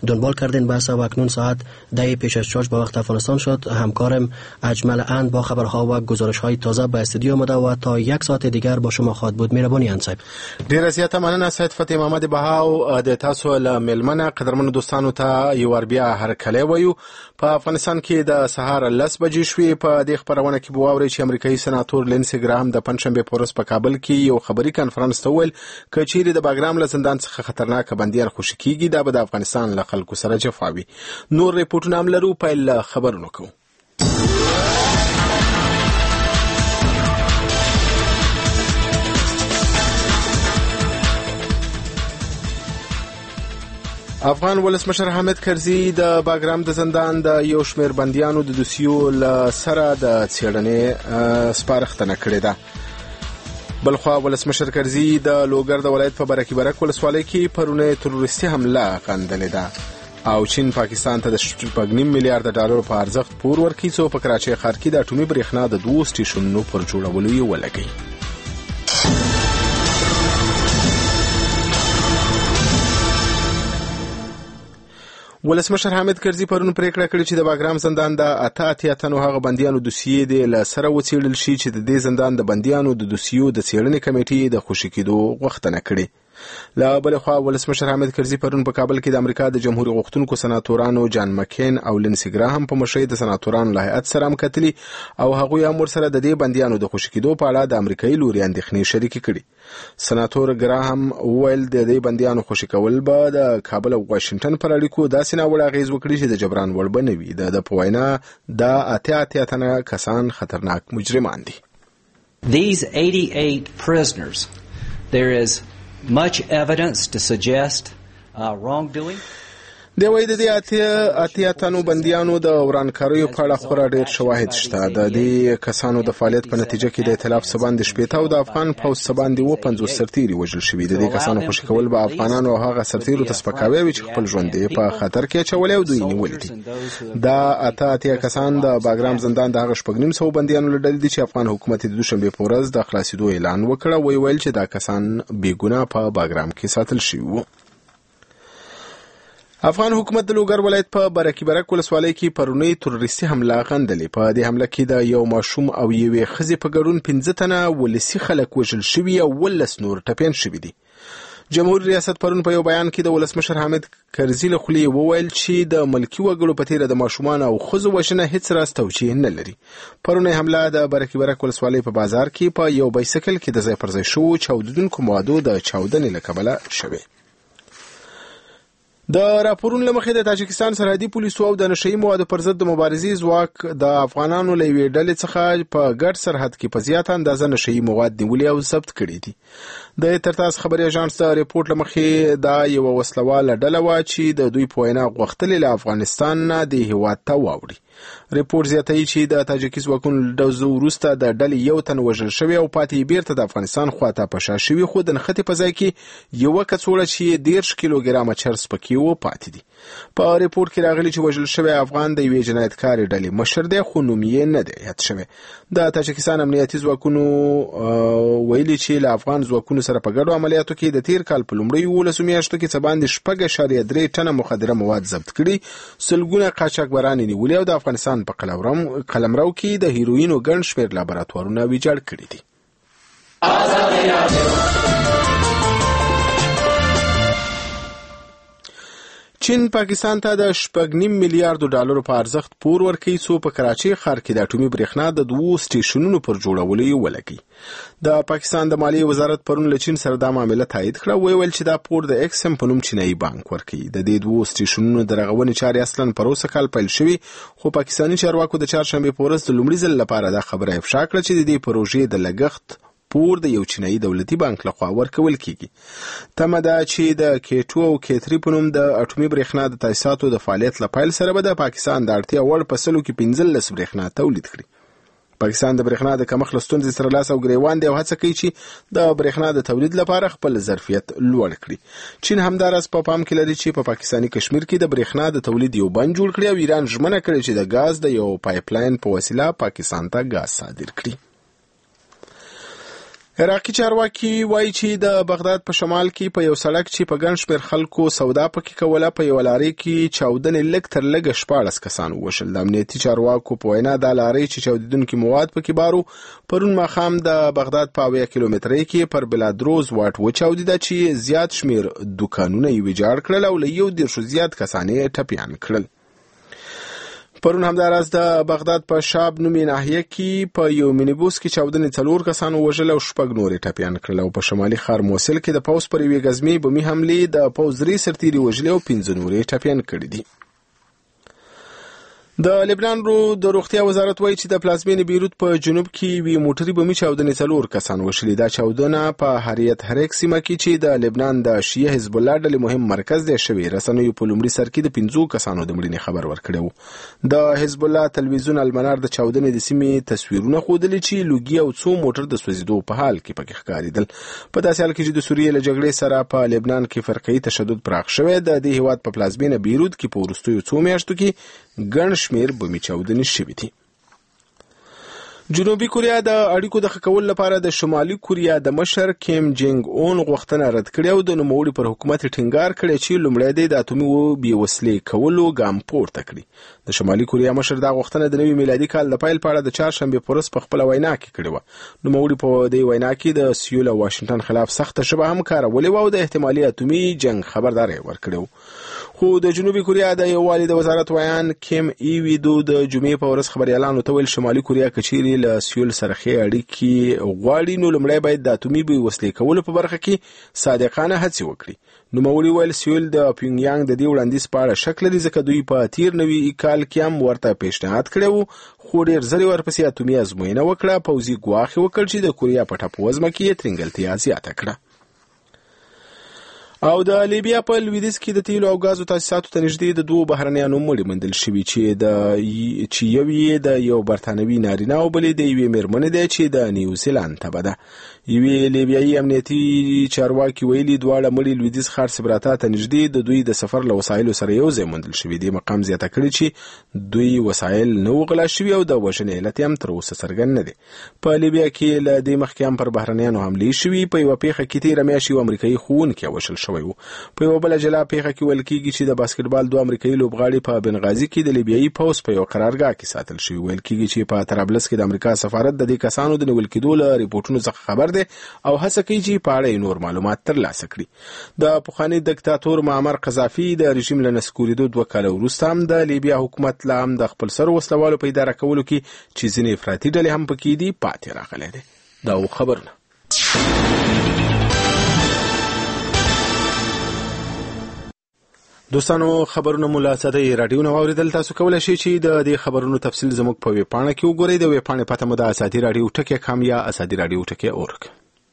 دنبال کردین بحث و اکنون ساعت 10 پیش از 4 به وقت افغانستان شد. همکارم اجمل اند با خبرها و گزارش‌های تازه به استودیو آمده و تا 1 ساعت دیگر با شما خواهد بود. مهرباني ان صاحب. ډیره زیاته مننه سید فتح محمد بهاو. د تاسو له ملمنه قدرمنو دوستانو ته یو ور بیا هر کله وایو. په افغانستان کې د سهار 10 بجې شوې. په دې خبرونه کې بواوري چې امریکایي سناتور لینسي ګرام د پنځشنبه پورس په کابل کې یو خبري کانفرنس ته ویل کچېری د باګرام له زندان څخه خطرناک بندیان خوشی کیږي دا به د افغانستان له خلکو سره جفاوي. نور ریپورتونه هم لرو. په خبرونو کو افغان ولسمشر حامد کرزي د باګرام د زندان د یو شمېر بندیانو د دوسیو له سره د څېړنې سپارښتنه کړې ده. بلخوا ولسمشر کرزي د لوګر د ولایت په برکي برک ولسوالۍ کې پرونه تروریستي حمله غندلې ده او چین پاکستان ته د 2.5 میلیارډ ډالر په ارزښت پور ورکړي چې په کراچۍ ښار کې د اټومي برېښنا د 2 سټیشنونو پر جوړولو یې ولګي. ولسمشر حامد کرزي پرون پریکړه کړې چې د باګرام زندان د 88 تنو هغه بندیانو دوسیې د لسره وڅېړل شي چې د دې زندان د بندیانو د دوسیو د څېړنې کمیټې د خوشی کېدو غوښتنه کړې. لا بلخوا ولسمشر حامد کرزي پرون په کابل کې د امریکا د جمهوریت غوښتونکو سناتورانو جان مکین او لینسي ګراهم په مشرۍ د سناتورانو له هیئت سره مکتلي او هغوی هم ورسره د دې بندیانو د خوشی کېدو په اړه د امریکایي لوري اندېښنې شریکې کړې. سناتور ګراهم ویل د دې بندیانو خوشی کول به د کابل او واشنگټن پر اړیکو داسې ناوړه اغېز وکړي چې د جبران وړ به نه وي. د پوینا د 88 تنه کسان خطرناک مجرمان دي. These 88 prisoners, there is much evidence to suggest wrongdoing. د وای د اتیا تنو بندیانو د ورانکاریو په اړه خورا ډیر شواهد شته. د دې کسانو د فعالیت په نتیجه کې د ائتلاف سباند شپېته او د افغان پوز سباند و 50 سرتیري وژل شوي. د دې کسانو خوشی کول به افغانانو او هغه سرتیرو ته سپکاوي چې خپل ژوند په خطر کې چولې او دوی نیول دي. دا اتیا کسان د باګرام زندان د هغه 2.5 بندیانو لړل دي چې افغان حکومت د دوشنبه په ورځ د خلاصېدو اعلان وکړ. ویل چې دا کسان بیګناه په باګرام کې ساتل شوي وو. افغان حکومت د لوګر ولایت په برکي برک ولسوالۍ کې پرونی تروریستي حمله غندلې. په دې حمله کې د یو ماشوم او یوې ښځې په ګډون 15 تنه ولسي خلک وژل شوي او 19 نور ټپیان شوي دي. جمهوریت ریاست پرون په یو بیان کې د ولسمشر حامد کرزي له خولې وویل چې د ملکی وګړو په تیره د ماشومان او ښځو وژنه هیڅ راز توجیه نه لري. پرونی حمله د برکي برک ولسوالۍ په بازار کې په یو بایسکل کې د ځای پر ځای شو چاودونکو موادو د چاودنې له کبله شوه. د راپورونو لمخې د تاجکستان سرحدي پولیسو او د نشئی موادو پر ضد د مبارزې ځواک د افغانانو له یوې ډلې څخه په ګډ سرحد کې په زیاته اندازه نشئی مواد نیولې او ضبط کړي دي. د ترتاس خبري اژانس د ریپورت لمخې دا یو وسلواله ډله و چې د دوی په وینا غوښتلې له افغانستان نه د هیواد ته واوړي. ریپورت زیاتوي چې د تاجکي ځواکونو د وروسته د ډلې یو تن وژل شوی او پاتې بیرته د افغانستان خواته پشا شوی، خو د نښتې په ځای کې یو کڅوړه چې 10 کیلوګرامه چرس پکې و پاتې دي. په ریپورت کې راغلي چې وژل شوی افغان د یوې جنایتکارې ډلې مشر دی، خو نوم یې نه دی یاد شوی. د تاجکستان امنیتي ځواکونو ویلي چې له افغان ځواکونو سره په ګډو عملیاتو کې د تیر کال په لومړیو 12 میاشتو کې څه باندې 4.3 ټنه مخدره مواد ضبط کړي، سلګونه قاچاقبران نیولي او د افغانستان په قلمرو کې د هیروینو ګڼ شمېر لابراتوارونه ویجاړ کړي دي. چین پاکستان ته د 2.5 میلیارډ ډالر په ارزښت پور ورکړي څو په کراچۍ ښار کې د اټومي برېښنا د 2 سټیشنونو پر جوړولو یې ولګي. د پاکستان د مالیې وزارت پرون له چین سره دا معامله تایید کړه. ویل چې دا پور د ایکسم په نوم چینایي بانک ورکړي. د دې 2 سټیشنونو د رغونې چارې اصلاً په روسه کال پیل شوي، خو پاکستاني چارواکو د چهارشنبه په ورځ د لومړي ځل لپاره دا خبره افشا کړه چې د دې پروژې د لګښت پور د یو چینایي دولتي بانک لخوا ورکول کیږي. تمه ده چې د K2 او K3 په نوم د اټومي برېښنا د تاسیساتو د فعالیت لپاره سره به د پاکستان د اړتیا وړ په سلو کې 15 برېښنا تولید کړي. پاکستان د برېښنا د کمښت له ستونزې سره لاس او ګریوان دی او هڅه کوي چې د برېښنا د تولید لپاره خپل ظرفیت لوړ کړي. چین همداراز په پام کې لري چې په پاکستاني کشمیر کې د برېښنا د تولید یو بند جوړ کړي او ایران ژمنه کړې چې د غاز د یو پایپ لاین په وسیله پاکستان ته غاز صادر کړي. عراقي چارواکي وایي چې د بغداد په شمال کې په یو سړک چې په ګڼ شمېر خلکو سودا پکې کوله په یوه لارۍ کې چاودنې لږ تر لږه 14 کسان ووژل. د امنیتي چارواکو په وینا دا لارۍ چې چاودېدونکي مواد پکې بارو پرون ماښام د بغداد په 80 کیلومترۍ کې پر بلادروز واټ وچاودېده چې زیات شمېر دوکانونه یې ویجاړ کړل او له 110 زیات کسان یې ټپیان کړل. پرون همداراز د بغداد په شاب نومي ناحیه کې په یو مینیبوس کې چاودنې 4 کسان ووژل او 6 نور ټپیان کړل او په شمالي ښار موصل کې د پوځ پر یوې غزمي بمي حملې د پوځ 3 سرتیري وژلي او 15 نور ټپیان کړي دي. د لبنان د روغتیا وزارت وایي چې د پلازمینې بیروت په جنوب کې وی موټري بمي چاودنې 4 کسان وشلي. دا چاودنه په هریت هریک سیمه کې چې د لبنان د شیعه حزب الله ډلې مهم مرکز دی شوی. رسنیو په لومړي سر کې د 15 کسانو د مړینې خبر ورکړی و. د حزب الله تلویزیون المنار د چاودنې د سیمې تصویرونه ښودلي چې لوګي او څو موټر د سوځېدو په حال کې پکې ښکارېدل. په داسې حال کې چې د سوریې له جګړې سره په لبنان کې فرقه‌ایي تشدد پراخ شوی. د دې هیواد په پلازمینه بیروت کې په وروستیو 2 میاشتو کې ګڼ شمېر بمي چاودنې شوي دي. جنوبي کوریا د اړیکو د ښه کولو لپاره د شمالي کوریا د مشر کیم جنګ اون غوښتنه رد کړې او د نوموړي پر حکومت ټینګار کړی چې لومړی دی د اتومي بې وسلې کولو ګام پورته کړي. د شمالي کوریا مشر دا غوښتنه د نوي میلادي کال د پیل په اړه د چهارشنبې په ورځ په خپله وینا کې کړې وه. نوموړي په دې وینا کې د سیول او واشنګټن خلاف سخته ژبه هم کارولې وه او د احتمالي اتومي جنګ خبرداری ورکړی و. خو د جنوبي کوریا د یووالي د وزارت ویان کیم ایویدو د جمعې په ورځ خبريالانو ته ویل شمالي کوریا کچيري له سیول سره ښې اړیکې غواړي نو لومړی باید د اتومي بې وسلې کولو په برخه کې صادقانه هڅې وکړي. نوموړي ویل سیول د پیونګیانګ د دې وړاندیز په اړه شک لري ځکه دوی په تیر نوي کال کې هم ورته پیشنهاد کړی و خو ډېر ژر ورپسې اتومي ازموینه وکړه. پوځي ګواښ یې وکړ چې د کوریا په ټاپووزمه کې یې ترنګلتیا زیاته کړه. او د لیبیا په لویدیځ کې د تیلو او غازو تاسیساتو ته نږدې د 2 بهرنیانو مړي موندل شوي چې یو یې د یو برتانوي نارینه او بلې د یوې مېرمنې دی چې د نیوزیلاند تبه ده. یوې لیبیایي امنیتي چارواکي ویلي دواړه مړي لویدیځ ښار سبراتا ته نږدې د دوی د سفر له وسایلو سره یو ځای موندل شوي دي. مقام زیاته کړي چې دوی وسایل نه و غلا شوي او د وژنې علت هم تر اوسه څرګند نه دی. په لیبیا کې له دې مخکې هم پر بهرنیانو حملې شوي. په یوه پیښه کې تېره میاشت یو امریکایي ښوونکی وژل شوی و. په یوه بله جلا پیښه کې ویل کېږي چې د باسکټبال 2 امریکایي لوبغاړي په بنغازي کې د لیبیایي پوځ په یو قرارګاه کې ساتل شوي. ویل کېږي چې په طرابلس کې د امریکا سفارت د دې کسانو د نیول کېدو له ریپورټونو څخه خبر دی او هڅه کوي چې په اړه نور معلومات ترلاسه کړي. د پخواني دیکتاتور معمر قذافي د رژیم له نسکورېدو 2 کاله وروسته هم د لیبیا حکومت لا هم د خپل سرو وسلوالو په اداره کولو کې چې ځینې افراطي ډلې هم پکې دي پاتې راغلی دی. دا خبرونه دوستانو خبرونه مو له صدای رادیو نو اوریدل. تاسو کولای شئ چې د دې خبرونو تفصیل زموږ په ویب پاڼه کې وګورئ. د ویب پاڼې پته مو د اسادي رادیو ټکی کام یا اسادي رادیو ټکی اورګ.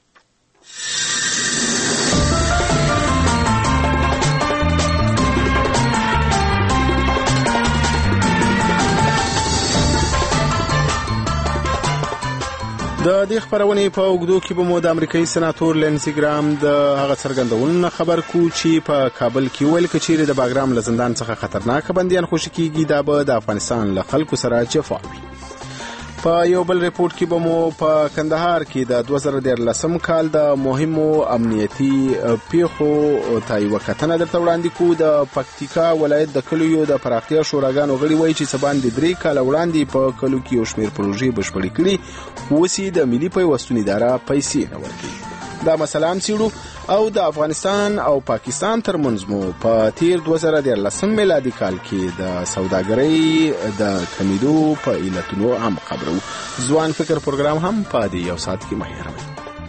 د دې خبرونې په اوږدو کې به مو د امریکایي سناتور لینزي ګرام د هغه څرګندونو خبر کو چې په کابل کې ویل کچېرې د باګرام له زندان څخه خطرناک بندیان خوشي کیږي دا به د افغانستان له خلکو سره جفا وي. په یو بل ریپورت کې به مو په کندهار کې د 2013 کال د مهمو امنیتي پیښو ته یوه کتنه درته وړاندې کوو. د پکتیکا ولایت د کلیو د پراختیا شوراګانو غړي وایي چې څه باندې 3 کاله وړاندې په کلو کې یو شمېر پروژې بشپړې کړي خو اوس یې د ملي پیوستون اداره پیسې نه ورکوي. دا مسله هم څېړو او د افغانستان او پاکستان ترمنځ مو په تیر 2013 میلادي کال کې د سوداګرۍ د کمیدو په علتونو هم خبرو. ځوان فکر پروګرام هم په دې یو ساعت کې مه هېروئ.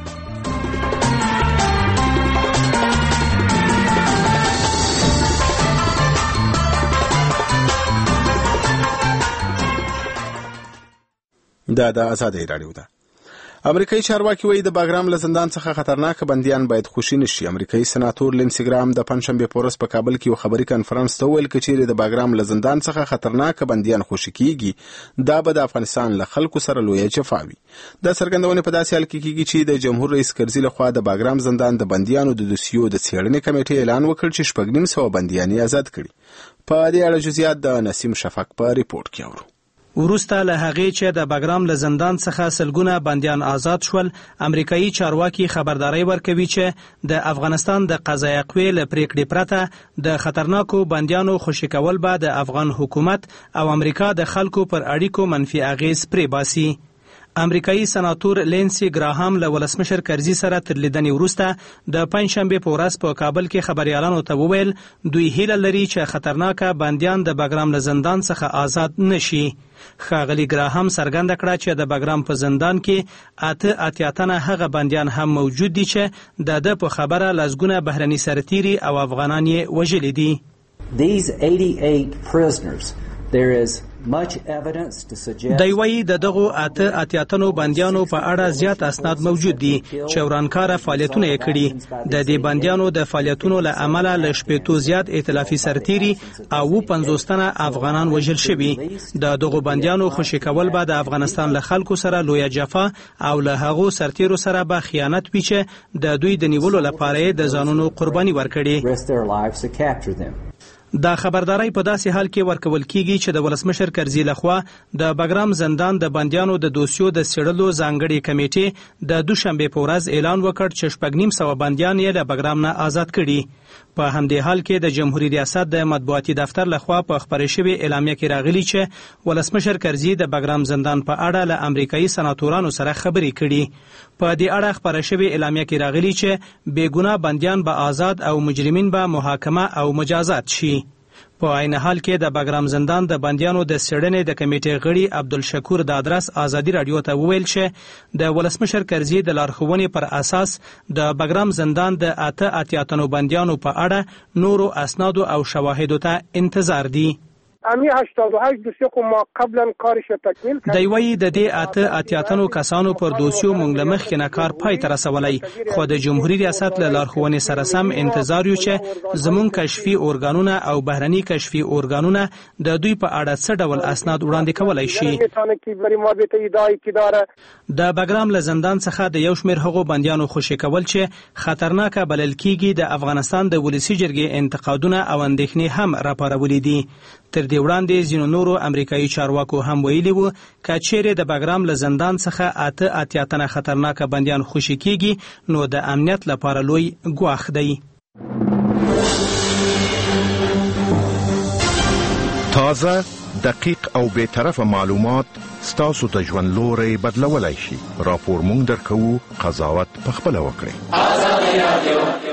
دا د آزادۍ راډیو ده. امریکایي چارواکي وایي د باګرام له زندان څخه خطرناک بندیان باید خوشي نشي. امریکایي سناتور لینزي ګرام د پنځشنبې په ورځ په کابل کې یو خبري کانفرنس ته ویل کچېرې د باګرام له زندان څخه خطرناک بندیان خوشي کیږي دا به د افغانستان له خلکو سره لویه جفا وي. دا څرګندونه په داسې حال کې کیږي چې د جمهور رئیس کرزي لخوا د باګرام زندان د بندیانو د دوسیو د څېړنې کمیټې اعلان وکړ چې 9,500 بندیان یې آزاد کړي. په دې اړه جزئیات د نسیم شفق په ریپورت کې اورو. وروسته له هغې چې د بګرام له زندان څخه سلګونه بندیان آزاد شول، امریکایي چارواکي خبرداری ورکوي چې د افغانستان د قضایه قوې له پریکړې پرته د خطرناکو بندیانو خوشي کول به د افغان حکومت او امریکا د خلکو پر اړیکو منفي اغیز پرې باسي. امریکایي سناتور لینسی ګراهام له ولسمشر کرزي سره تر لیدنې وروسته د پنجشنبې په ورځ په کابل کې خبريالانو ته وویل دوی هیله لري چې خطرناکه بندیان د بګرام له زندان څخه آزاد نشي. ښاغلي ګراهام څرګنده کړه چې د بګرام په زندان کې اتیا تنه هغه بندیان هم موجود دي چې د په خبره لسګونه بهرني سرتیري او افغانان یې وژلي دي. These 88 prisoners, there is much evidence to suggest دی وایي د دغو اتیا تنو بندیانو په اړه زیات اسناد موجود دي چې ورانکاره فعالیتونه یې کړي. د دې بندیانو د فعالیتونو له امله له شپېتو زیات ائتلافي سرتیري او 50 تنه افغانان وژل شوي. د دغو بندیانو خوشي کول به د افغانستان له خلکو سره لویه جفا او له هغو سرتیرو سره به خیانت وي چې د دوی د نیولو لپاره یې د ځانونو قرباني ورکړي. دا خبرداري په داسې حال کې ورکول کیږي چې د ولسمشر کرزي لخوا د بګرام زندان د بندیانو د دوسیو د څېړلو ځانګړې کمیټې د دوشنبې په ورځ اعلان وکړ چې 950 بندیان یې له بګرام نه آزاد کړي. په همدې حال کې د جمهوریت ریاست د مطبوعاتي دفتر لخوا په خبرې شوې اعلامیه کې راغلي چې ولسمشر کرزي د بګرام زندان په اړه له امریکایي سناتورانو سره خبرې کړي. په دې اړه خبرې شوې اعلامیه کې راغلي چې بېګناه بندیان به آزاد او مجرمین به محاکمه او مجازات شي. په عین حال کې د بګرام زندان د بندیانو د څېړنې د کمیټې غړي عبدالشکور دادرس ازادي راډیو ته وویل چې د ولسمشر کرزي د لارښوونې پر اساس د بګرام زندان د اتیا تنو بندیانو په اړه نورو اسنادو او شواهدو ته انتظار دی. امی 88 دوسیه خو ما قبلا کارش تکمیل کړ. دی وایي د دې اتیا تنو کسانو پر دوسیو مونږ له مخکې نه کار پای ته رسولی، خو د جمهوریت ریاست له لارښوونې سره سم انتظار یو چې زموږ کشفي ارګانونه او بهرني کشفي ارګانونه د دوی په اړه څه ډول اسناد وړاندې کولی شي. د بګرام له زندان څخه د یو شمېر هغو بندیانو خوشي کول چې خطرناکه بلل کیږي د افغانستان د ولسي جرګې انتقادونه او اندېښنې هم راپارولي دي. تر دې وړاندې ځینو نورو امریکایي چارواکو هم ویلي وو که چیرې د بګرام له زندان څخه اتیا تنه خطرناکه بندیان خوشي کیږي نو د امنیت لپاره لوی ګواښ دی. تازه، دقیق او بی‌طرفه معلومات ستاسو د ژوند لوری بدلولای شي. راپور مونږ درکوو، قضاوت پخپله وکړئ.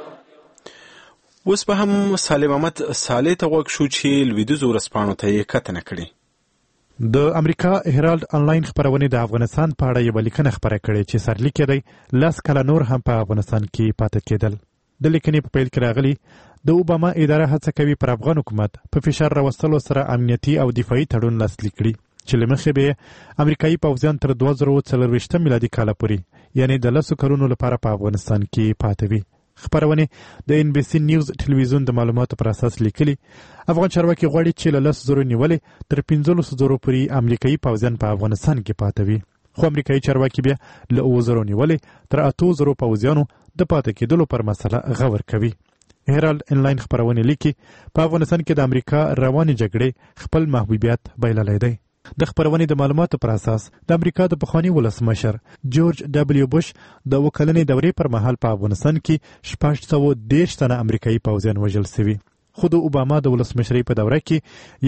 اوس به هم سالم احمد صالح ته غوږ شو چې لویدیځو ورځپاڼو ته یې کتنه کړې. د امریکا هرالد آنلاین خپرونې د افغانستان په اړه یوه لیکنه خپره کړې چې سرلیک یې دی 10 کاله نور هم په افغانستان کې پاتې کېدل. د لیکنې په پیل کې راغلي د اوباما اداره هڅه کوي پر افغان حکومت په فشار راوستلو سره امنیتي او دفاعي تړون لاسلیک کړي چې له مخې به امریکایي پوځیان تر 2024 میلادي کاله پورې یعنی د 10 کلونو لپاره په افغانستان کې پاتې وي. خبرونه د ان بي سي نیوز ټلویزیون د معلوماتو پر اساس لیکلي افغان چارواکي غواړي چې له 10,000 نیولې تر 15,000 پورې امریکایي پوځیان په افغانستان کې پاتې وي، خو امریکایي چارواکي بیا له 9,000 نیولې تر 8,000 پوځیانو د پاتې کېدلو پر مسله غور کوي. هرالد آنلاین خبرونه لیکي په افغانستان کې د امریکا روانې جګړې خپل محبوبیت بایللی دی. د خبرونې د معلوماتو پر اساس د امریکا د پخواني ولسمشر جورج دبلیو بوش د وکلنې دورې پر مهال په افغانستان کې 613 تنه امریکایي پوځیان وژل شوي، خو د اوباما د ولسمشرۍ په دوره کې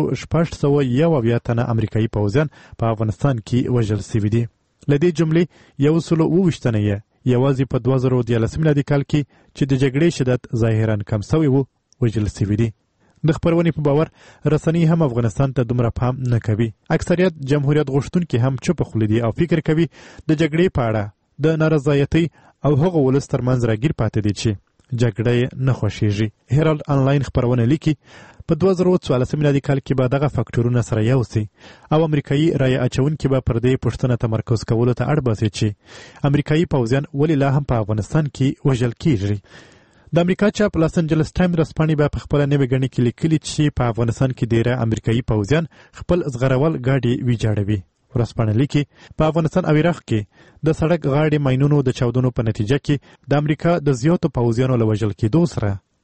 1671 تنه امریکایي پوځیان په افغانستان کې وژل شوي دي. له دې جملې 122 تنه یې یوازې په 2013 میلادي کال کې چې د جګړې شدت ظاهرا کم شوی و وژل شوي دي. د خبرونې په باور رسنۍ هم افغانستان ته دومره پام نه کوي. اکثریت جمهوریت غوښتونکي هم چوپ خوله دي او فکر کوي د جګړې په اړه د نارضایتۍ او هغو ولس ترمنځ راګیر پاتې دي چې جګړه یې نه خوښیږي. هرالد آنلاین خبرونه لیکي په 2014 میلادي کال کې به دغه فاکټورونه سره یو سي او امریکایي رایه اچونکي به پر دې پوښتنه تمرکز کولو ته اړ باسي چې امریکایي پوځیان ولې لا هم په افغانستان کې وژل کیږي. د امریکا چاپ لاس انجلس ټایم ورځپاڼې به په خپله نوې ګڼې کې لیکلي چې په افغانستان کې ډیره امریکایي پوځیان خپل زغرول ګاډي ویجاړوي. ورځپاڼه لیکي په افغانستان او عراق کې د سړک غاړې ماینونو د چاودنو په نتیجه کې د امریکا د زیاتو پوځیانو له وژل کېدو سره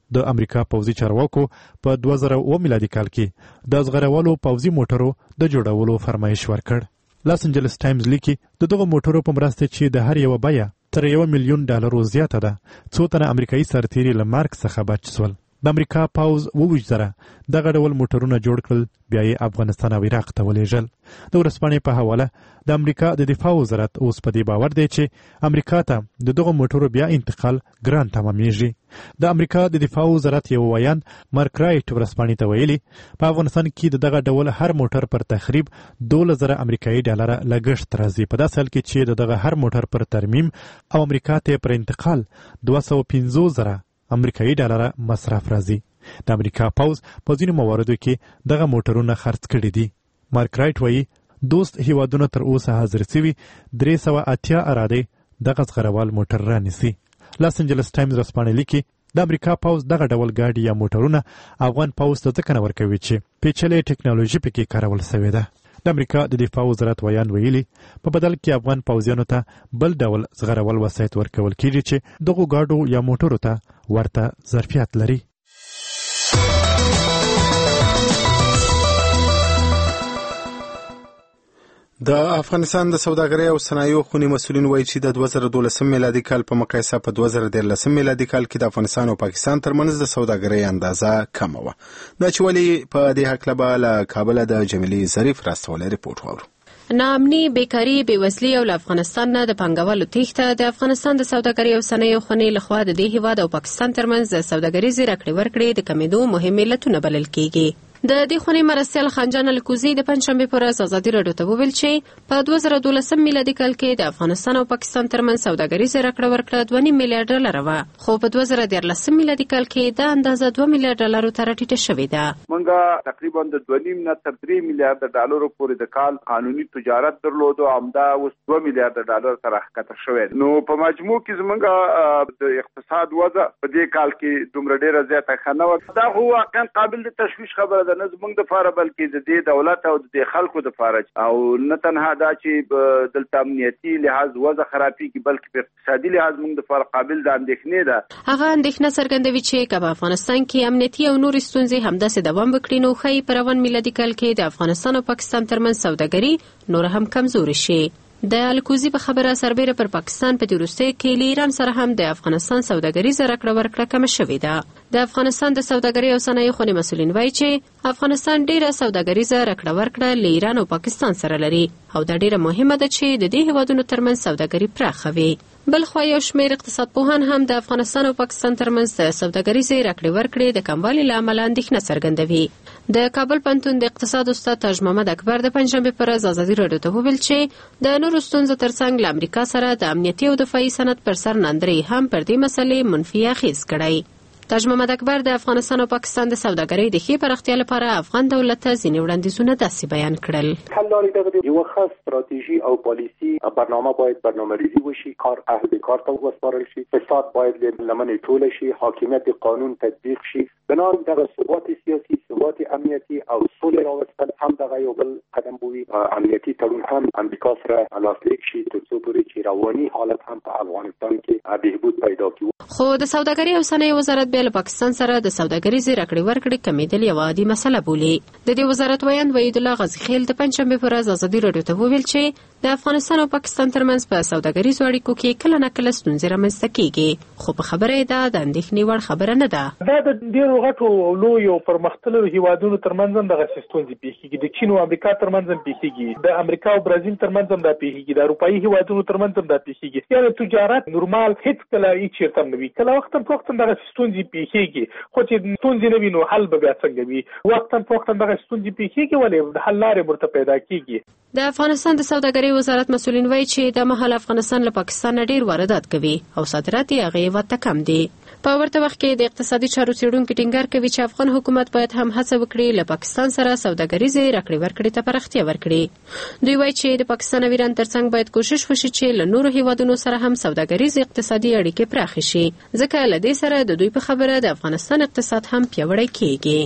د امریکا پوځي چارواکو په 2009 میلادي کال کې د زغرولو پوځي موټرو د جوړولو فرمایش ورکړ. لاس انجلس ټایمز لیکي د دغه موټرو په مرسته چې د هر یو بیه تر $1 ملیون زیاته ده، څو تنه امریکایي سرتیري له مرګ څخه بچ سول. د امریکا پوځ 27,000 دغه ډول موټرونه جوړ کړل، بیا یې افغانستان او عراق ته ولېږل. د ورځپاڼې په حواله د امریکا د دفاع وزارت اوس په دې باور دی چې امریکا ته د دغه موټرو بیا انتقال ګران تمامېږي. د امریکا د دفاع وزارت یو ویان مارک رایټ ورځپاڼې ته ویلي په افغانستان کې دغه ډول هر موټر پر تخریب $12,000 امریکایي ډالر لګښت راځي، په داسې حال کې چې دغه هر موټر پر ترمیم او امریکا ته پر انتقال $250,000 امریکایي ډالر مصرف راځي. د امریکا پوځ په ځینو مواردو کې دغه موټرونه خرڅ کړي دي. مارک رایټ وایي دوست هیوادونه تر اوسه حاضر سوي 380 ارادې دغه زغروال موټر رانیسي. لاس انجلس ټایمز ورځپاڼه لیکي د امریکا پوځ دغه ډول ګاډي یا موټرونه افغان پوځ ته ځکه نه ورکوي چې پیچلې ټکنالوژي پکې کارول سوې ده. د امریکا د دفاع وزارت ویان ویلي په بدل کې افغان پوځیانو ته بل ډول زغرول وسایط ورکول کیږي چې دغه ګاډو یا موټرو ته ورته ظرفیت لري. د افغانستان د سوداګرۍ او صنایعو خونې مسؤلین وایي چې د 2012 میلادي کال په مقایسه په 2013 میلادي کال کې د افغانستان او پاکستان ترمنځ د سوداګرۍ اندازه کمه وه. دا چې ولې په دې هکله به له کابله د جمیلې ظریف راستولی ریپورټ واورو. ناامني، بیکاري، بېوزلي او له افغانستان نه د پانګوالو تېښته د افغانستان د سوداګرۍ او صنایعو خونې لخوا د دې هیواد او پاکستان ترمنځ د سوداګریزې راکړې ورکړې د کمېدو مهم علتونه بلل کېږي. د دې خونې مرستیال خانجان الکوزي د پنجشنبې په ورځ ازادي راډیو ته وویل چې په 2012 میلادي کال کې د افغانستان او پاکستان ترمنځ سوداګریزه راکړه ورکړه $2.5 میلیارډ وه، خو په 2013 میلادي کال کې دا اندازه $2 میلیارډ ته راټیټه شوې ده. موږ تقریبا د 2.5 نه تر $3 میلیارډ پورې د کال قانوني تجارت درلودو، همدا اوس $2 میلیارډ ته راښکته شوی. نو په مجموع کې زموږ د اقتصاد وضع په دې کال کې دومره ډېره زیاته ښه نه وه. دا خو واقعا قابل د تشویش خبره ده، نه زموږ دپاره بلکې د دې دولت او د دې خلکو دپاره، او نه تنها دا چې دلته امنیتي لحاظ وضع خرابېږي بلکې په اقتصادي لحاظ موږ دپاره قابل د اندېښنې ده. هغه اندېښنه څرګندوي چې که په افغانستان کې امنیتي او نورې ستونزې همداسې دوام وکړي نو ښایي په روان میلادي کال کې د افغانستان او پاکستان ترمنځ سوداګري نور هم کمزورې شي. د الکوزي په خبره سربیره پر پاکستان په دې وروستیو کې له ایران سره هم د افغانستان سوداګریزه راکړه ورکړه کمه شوې ده. د افغانستان د سوداګرۍ او صنایعو خونې مسؤلین وایي چې افغانستان ډیره سوداګریزه راکړه ورکړه له ایران او پاکستان سره لري او دا ډیره مهمه ده چې د دې هیوادونو ترمنځ سوداګري پراخه وي. بل خو یو شمېر اقتصاد پوهان هم د افغانستان او پاکستان ترمنځ د سوداګریزې راکړې ورکړې د کموالي له امله اندېښنه څرګندوي. د کابل پوهنتون د اقتصاد استاد تاج محمد اکبر د پنجشنبې په ورځ ازادي راډیو ته وویل چې د نورو ستونزو ترڅنګ له امریکا سره د امنیتي او دفاعي صنعت پر سر ناندرۍ هم پر دې مسلې منفي اغېز کړی. تاج محمد اکبر د افغانستان او پاکستان د سوداګرۍ د ښې پراختیا لپاره افغان دولت ته ځینې وړاندیزونه داسې بیان کړل. حل لارې دغه یوه ښه ستراتیژي او پالیسي برنامه باید برنامه‌ریزی وشي، کار اهل کار ته وسپارل شي، فساد باید له لمنې ټوله شي، حاکمیت قانون تطبیق شي. بنابراین دغه ثبات سیاسي، ثبات امنیتي او سولې راوستل هم دغه یو بل قدم بوي. امنیتي تړون هم امریکا سره لاسلیک شي تر څو پورې چې رواني حالت هم په افغانستان کې بهبود پیدا کړي. خو د سوداګرۍ او صنایعو وزارت بیا له پاکستان سره د سوداګریزې راکړې ورکړې کمیدل یوه عادي مسله بولي. د دې وزارت ویاند وحید الله غازیخیل د پنجشنبې په ورځ ازادي راډیو ته وویل چې د افغانستان او پاکستان ترمنځ په سوداګریزو اړیکو کې کله نه کله ستونزې رامنځته کېږي، خو په خبره یې دا د اندېښنې وړ خبره نه ده. دا د ډېرو غټو او لویو پرمختللو هیوادونو ترمنځ هم دغسې ستونزې پیښیږي. د چین او امریکا ترمنځ هم پیښیږي، د امریکا او برازیل ترمنځ هم دا پیښیږي، د اروپایي هیوادونو ترمنځ هم دا پیښیږي. یعنې تجارت نورمال هېڅکله هېڅ چېرته نه وي. کله وختاً فوقتاً دغسې ستونزې پیښیږي، خو چې ستونزې نه وي نو حل به بیا څنګه وي؟ وختاً فوقتاً دغسې ستونزې پیښیږي ولې د حل لارې ورته پیدا کېږي. د افغانستان د سوداګرۍ وزارت مسؤلین وایي چې د مهال افغانستان له پاکستان ډېر واردات کوي او صادرات یې هغې هېواد ته کم دي. په ورته وخت کې د اقتصادي چارو څېړونکي ټینګار کوي چې افغان حکومت باید هم هڅه وکړي له پاکستان سره سوداګریزې راکړې ورکړې ته پراختیا ورکړي. دوی وایي چې د پاکستان او ایران ترڅنګ باید کوشش وشي چې له نورو هیوادونو سره هم سوداګریز اقتصادي اړیکې پراخې شي، ځکه له دې سره د دوی په خبره د افغانستان اقتصاد هم پیاوړی کېږي.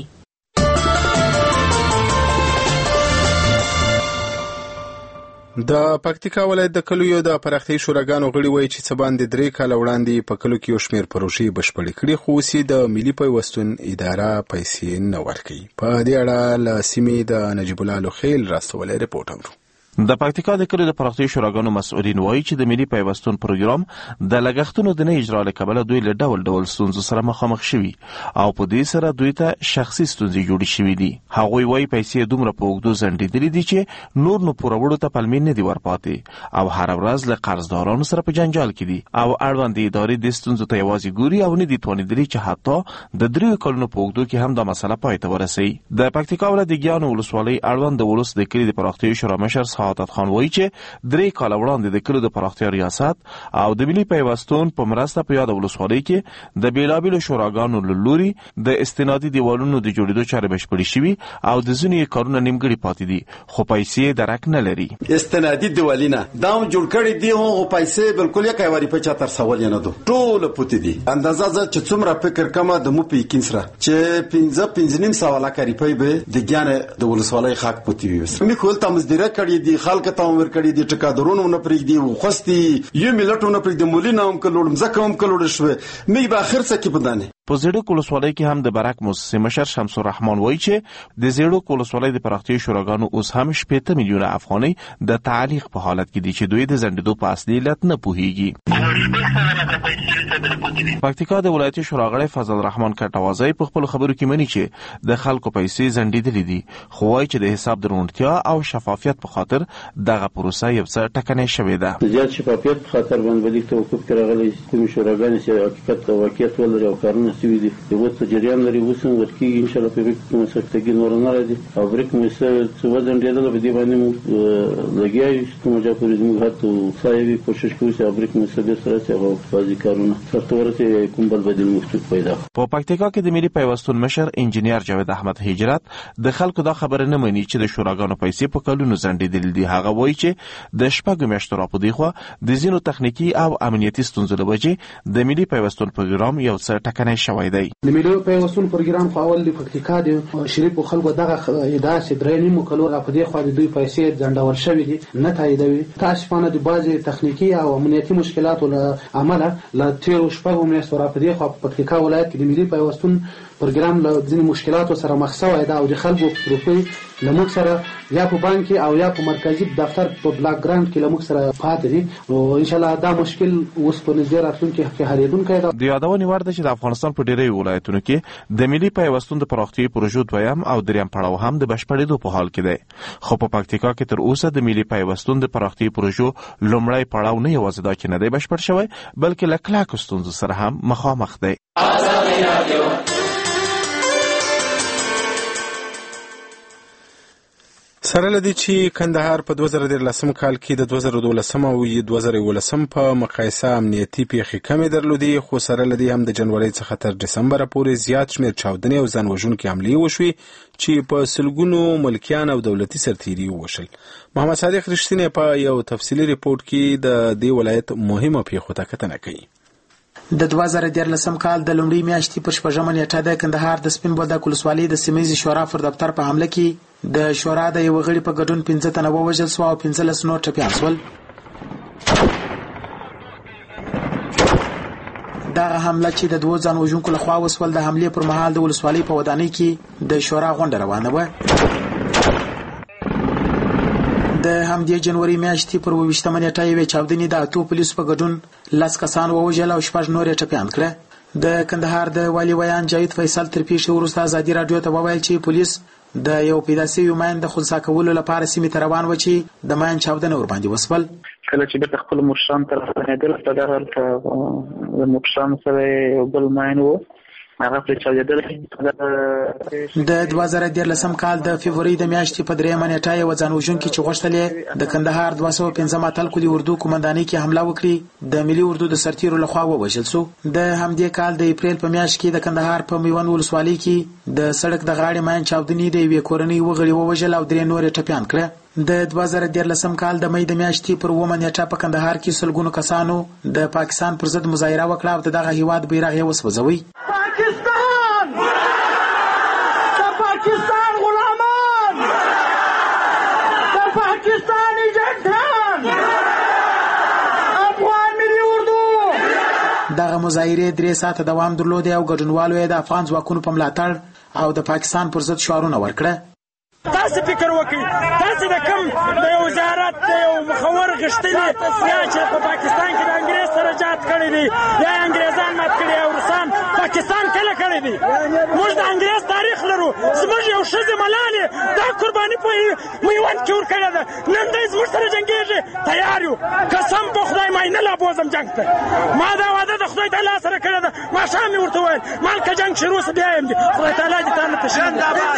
د پکتیکا ولایت د کلیو د پراختیایي شوراګانو غړي وایي چې څه باندې 3 کاله وړاندې په کلو کې یو شمېر پروژې بشپړې کړې خو اوس د ملي پیوستون اداره پیسې نه ورکوي. په دې اړه له سیمې د نجیب الله لوخیل راستولی رپورټ اورو. د پکتیکا د کلیو د پراختیایي شوراګانو مسؤلین وایي چې د ملي پیوستون پروګرام د لګښتونو د نه اجرا له کبله دوی له ډول ډول ستونزو سره مخامخ شوي او په دې سره دوی ته شخصي ستونزې جوړې شوي دي. هغوی وایي پیسې دومره په اوږدو ځنډېدلې دي چې نور نو پوروړو ته پلمې نه دي ورپاتې او هره ورځ له قرضدارانو سره په جنجال کې دي او اړوندې ادارې دې ستونزو ته یوازې ګوري او نه دي توانېدلي چې حتی د 3 کلونو په اوږدو کې هم دا مسله پای ته ورسوي. د پکتیکا ولایت د ګیانو ولسوالۍ اړوند د ولس د کلي د پراختیایي شورا مشر سعادت خان وایي چې 3 کاله وړاندې د کلیو د پراختیا ریاست او د ملي پیوستون په مرسته په یاد ولسوالۍ کې د بیلابیلو شوراګانو له لوري د استنادي دیوالونو د جوړېدو چارې بشپړې شوي او د ځینو کارونه نیمګړي پاتې دي خو پیسې درک نه لري. استنادي دیوالونه دا جوړ کړي دي او پیسې بالکل یې کوي په 4 سوال نه دي ټول پوتې دي. اندازه چې څومره فکر کما د مو په کینسره چې 15 سوال کوي په د ګیان د ولسوالۍ خاک پوتې وي. مې کول تمزدره کړي دي خلک ته کړي دي ټکادرونو نه پرېږدي او خوستي یو ملت نه پرېږدي مولینه هم کلوړم ځکه هم کلوړ شوه مې به اخر څه کې بدانه. په زیړو ولسوالۍ کې هم د برک مؤسسې مشر شمس الرحمن وایي چې د زیړو ولسوالۍ د پراختیایي شوراګانو اوس هم 80 میلیونه افغانۍ د تعلیق په حالت کې دي چې دوی د ځنډېدو په اصلي علت نه پوهیږي. پکتیکا د ولایتي شورا غړی فضل الرحمن کټوازی په خپل خبرو کې مني چې د خلکو پیسې ځنډېدلې دي خو وایي چې د حساب درونتیا او شفافیت په خاطر دغه پروسه یو څه ټکنۍ شوې ده. د زیات شفافیت په خاطر باندې د توقف کې راغلي کوم شوراګانې چې حقیقت او واقعیت ولري او کارونه سوي دي یو څه جریان لري اوس هم ورکیږي ان شاء الله په کوم سختګي نور نه راځي او برک مو څه وزن ډېر په دې باندې مو لګیایي کوم ځای پورې موږ هڅه سایوي کوشش کوو چې برک مو سره سره او بازي کارونه ورته کوم بل بدیل مختلف پیدا. په پکتیکا کې د ملي پیوستون مشر انجینیر جاوید احمد هجرت د خلکو دا خبره نه مني چې د شوراګانو پیسې په کلونو ځنډېدلې دي. هغه وایي چې د شپږو میاشتو راپدې خو د ځینو تخنیکی او امنیتي ستونزو له وجې د ملي پیوستون پروګرام یو څه ټکنۍ شوی دی. د ملي پیوستون پروګرام خو اول د پکتیکا د شریف خلکو دغه ادعا چې 3.5 کلو راپدې خو د دوی پیسې ځنډول شوې دي نه تاییدوي. تاسفانه د بعضي تخنیکی او امنیتي مشکلاتو له امله له 13 میاشتو راپدې خو په پکتیکا ولایت کې د ملي پیوستون پروګرام له ځینې مشکلاتو سره مخ شوی دی او د خلکو روپۍ له موږ سره یا په بانک کې او یا په مرکزي دفتر په بلاک ګراوند کې له موږ سره پاتې دي او ان شاء الله دا مشکل اوس په نږدې راتلونکي کې حلېدونکی دی. د یادونې وړ ده چې د افغانستان په ډېری ولایتونو کې د ملي پیوستون د پراختیایي پروژو دویم او دریم پړاو هم د بشپړېدو په حال کې دی خو په پکتیکا کې تر اوسه د ملي پیوستون د پراختیایي پروژو لومړی پړاو نه یوازې دا چې نه دی بشپړ شوی بلکې له کلکو ستونزو سره هم مخامخ دی. سره لدی چې کندهار په 2013 کال کې د 2012 او 2011 په مقایسه امنیتي پیښې کمې درلودې خو سره لدی هم د جنوري څخه تر دسمبر پورې زیات شمېر چاودنې او ځانوژونکې حملې وشوې چې په سلګونو ملکیان او دولتي سرتیري ووژل. محمد صادق رښتینی په یو تفصیلي ریپورت کې د دې ولایت مهمه پیښو ته کتنه کوي. د 2013 کال د لومړۍ میاشتې پر 6 نیټه د کندهار د سپین بولدک ولسوالۍ د سیمې شورا پر دفتر په حمله کې د شورا د یو غړي په ګډون 15 تنه ووژل شو او 15 نور ټپیان شول. دا حمله چې د 2 ځانوژونکو لخوا وسول د حملې پر مهال د ولسوالۍ په ودانۍ کې د شورا غونډه روانه وه. د همدې جنوري میاشتې پر 28 نیټه یوې چاودنې د 8 پولیسو په ګډون 10 کسان ووژل او 6 نور ټپیان کړه. د کندهار د والي ویان جاوید فیصل تر پیښې وروسته ازادي رادیو ته وویل چې پولیس د یو پیدا شوي ماین د خنثی کولو لپاره سیمې ته روان و چې د ماین چاودنه ورباندې وسول. کله چې د خپل مرشان تر راستنېدل په دغه حال کې د مرشان سره یو بل ماین و هغه پر چاودېدل. د 2013 کال د فبرवरी د میاشتې په 3 نیټه یو ځانوژونکي چې غوښتل د کندهار 215 اتل کلی اردو کمانډانۍ کې حمله وکړي د ملي اردو د سرتیرو لخوا ووژل شو. د همدې کال د اپریل په میاشت کې د کندهار په میوند ولسوالۍ کې د سړک د غاړې ماین چاودنې د یوې کورنۍ وغړي ووژل او 3 نور ټپیان کړه. د 2013 کال د مې د میاشتې پر 9 نیټه په کندهار کې سلګونو کسانو د پاکستان پر ضد مظاهره وکړه او دغه هیواد بیرغ یې وسوځوي. پاکستان د پاکستان غلامان د پاکستان ایجنټان دغه مظاهرې 3 ساعته دوام درلود او ګډونوالو یې د افغان ځواکونو په ملاتړ او د پاکستان پر ضد شعارونه ورکړه. تاسو فکر وکړئ، تاسو د کوم د یو وزارت د یو مخور غشتلي یا چې په پاکستان کې د انګریز سره جات کړی دی یا انګریزان مات کړي او روسان پاکستان کله کړی دی. موږ د انګریز تاریخ لرو، زموږ یو ښځې ملالې دا قرباني په میوند کې ورکړې ده، نن دی زموږ سره جنګېږي، تیار یو. قسم په خدای ما نه لا بوزم جنګ ته، ما دا وعده د خدای تعالی سره کړې ده. ماښام مې ورته وویل مال که جنګ شروع سو بیا یم دي، خدای تعالی دې تا نه تشوي.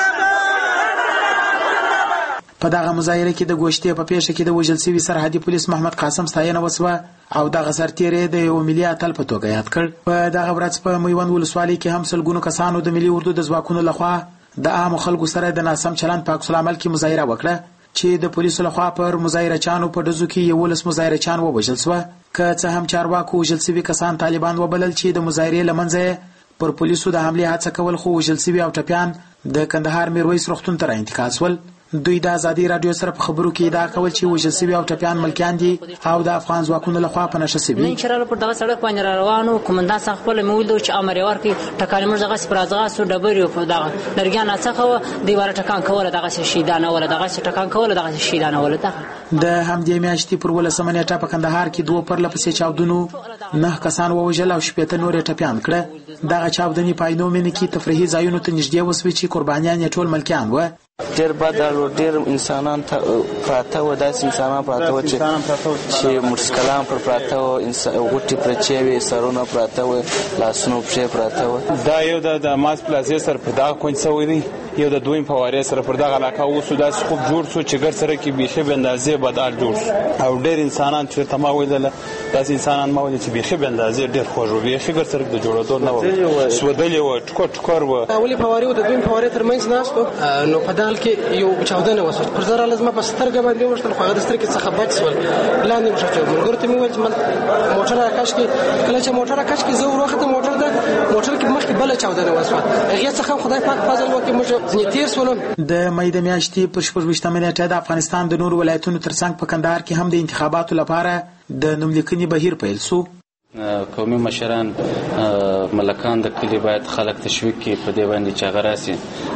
په دغه مظاهره کې د ګوشتې په پیښه کې د وژل شوي سرحدي پولیس محمد قاسم ستاینه وسوه او دغه سرتیری د یو ملي اتل په توګه یاد کړ. په دغه ورځ په میوند ولسوالۍ کې هم سلګونو کسانو د ملي اردو د ځواکونو لخوا د عامو خلکو سره د ناسم چلند په عکس العمل کې مظاهره وکړه چې د پولیسو لخوا پر مظاهرچیانو په ډزو کې 11 مظاهرچیان ووژل شوه. که څه هم چارواکو وژل شوي کسان طالبان وبلل چې د مظاهرې له منځه پر پولیسو د حملې هڅه کول، خو وژل شوي او ټپیان د کندهار میرویس روغتون ته راانتقال شول. دوی د ازادي رادیو سره په خبرو کې ادعا کول چې وژل شوي او ټپیان ملکیان دي او د افغان ځواکونو لخوا په نشه شوي. نن چې راغلو پر دغه سړک باندې را روانو، قومندان څخه خپله مې ولیدو چې امر یې ورکړي ټکانې موږ دغسې پر ځغاستو ډبرې په دغه لرګیانو څخه دوی واره ټکان کوله، دغسې شهیدانوله، دغسې ټکان کوله، دغسې شهیدانوله. د همدې میاشتې پر 18 نیټه په کندهار کې 2 پرله پسې چاودنو 9 کسان ووژل او 18 نور یې ټپیان کړه. دغه چاودنې په عینو مینه کې تفریحي ځایونو ته نږدې وسوې چې قربانیان یې ټول ملکیان وه. ډېر بد او ډېر انسانان پراته وو، داسې انسانان پراته وو چې موټرسایکلان پر پراته وو، غوټې پرچې وې، سرونه پراته وو، لاسونه پښې پراته وو. دا یو د ماس پلازې سره پر دغه کونج سوی دی، یو د دویم فوارې سره پر دغه علاقه اوسو داسې خوب جوړ شو چې ګر سره کې بیخي به اندازې بدال جوړ شو او ډېر انسانان چېرته ما ولیدله، داسې انسانان ما ولیدل چې بیخي به اندازې ډېر خوږ وو، بیخي ګر سره د جوړېدو نه وو، سودلې وو، ټکور وو. اولې فوارې او د دویم فوارې ترمنځ ناست وو، نو په دال کې یو چاودنه وسوه، پر زر لازمه په سترګه باندې وشتل، خو هغه د سترګې څخه بد شول، لاندې مې شو. ملګرو ته مې وویل چې موټر راکش کې، کله چې موټر راکش کې زه وروختم، موټر کې مخکې بله چاودنه وسوه، هغې څخه خدای پاک فضل وکړي موږ ځینې تېر شولو. د مې د میاشتې پر 26 نیټه د افغانستان د نورو ولایتونو ترڅنګ په کندهار کې هم د انتخاباتو لپاره د نوملیکنې بهیر پیل شو. قومي مشران ملکان د کلي باید خلک تشویق کړي په دې باندې چې هغه راسي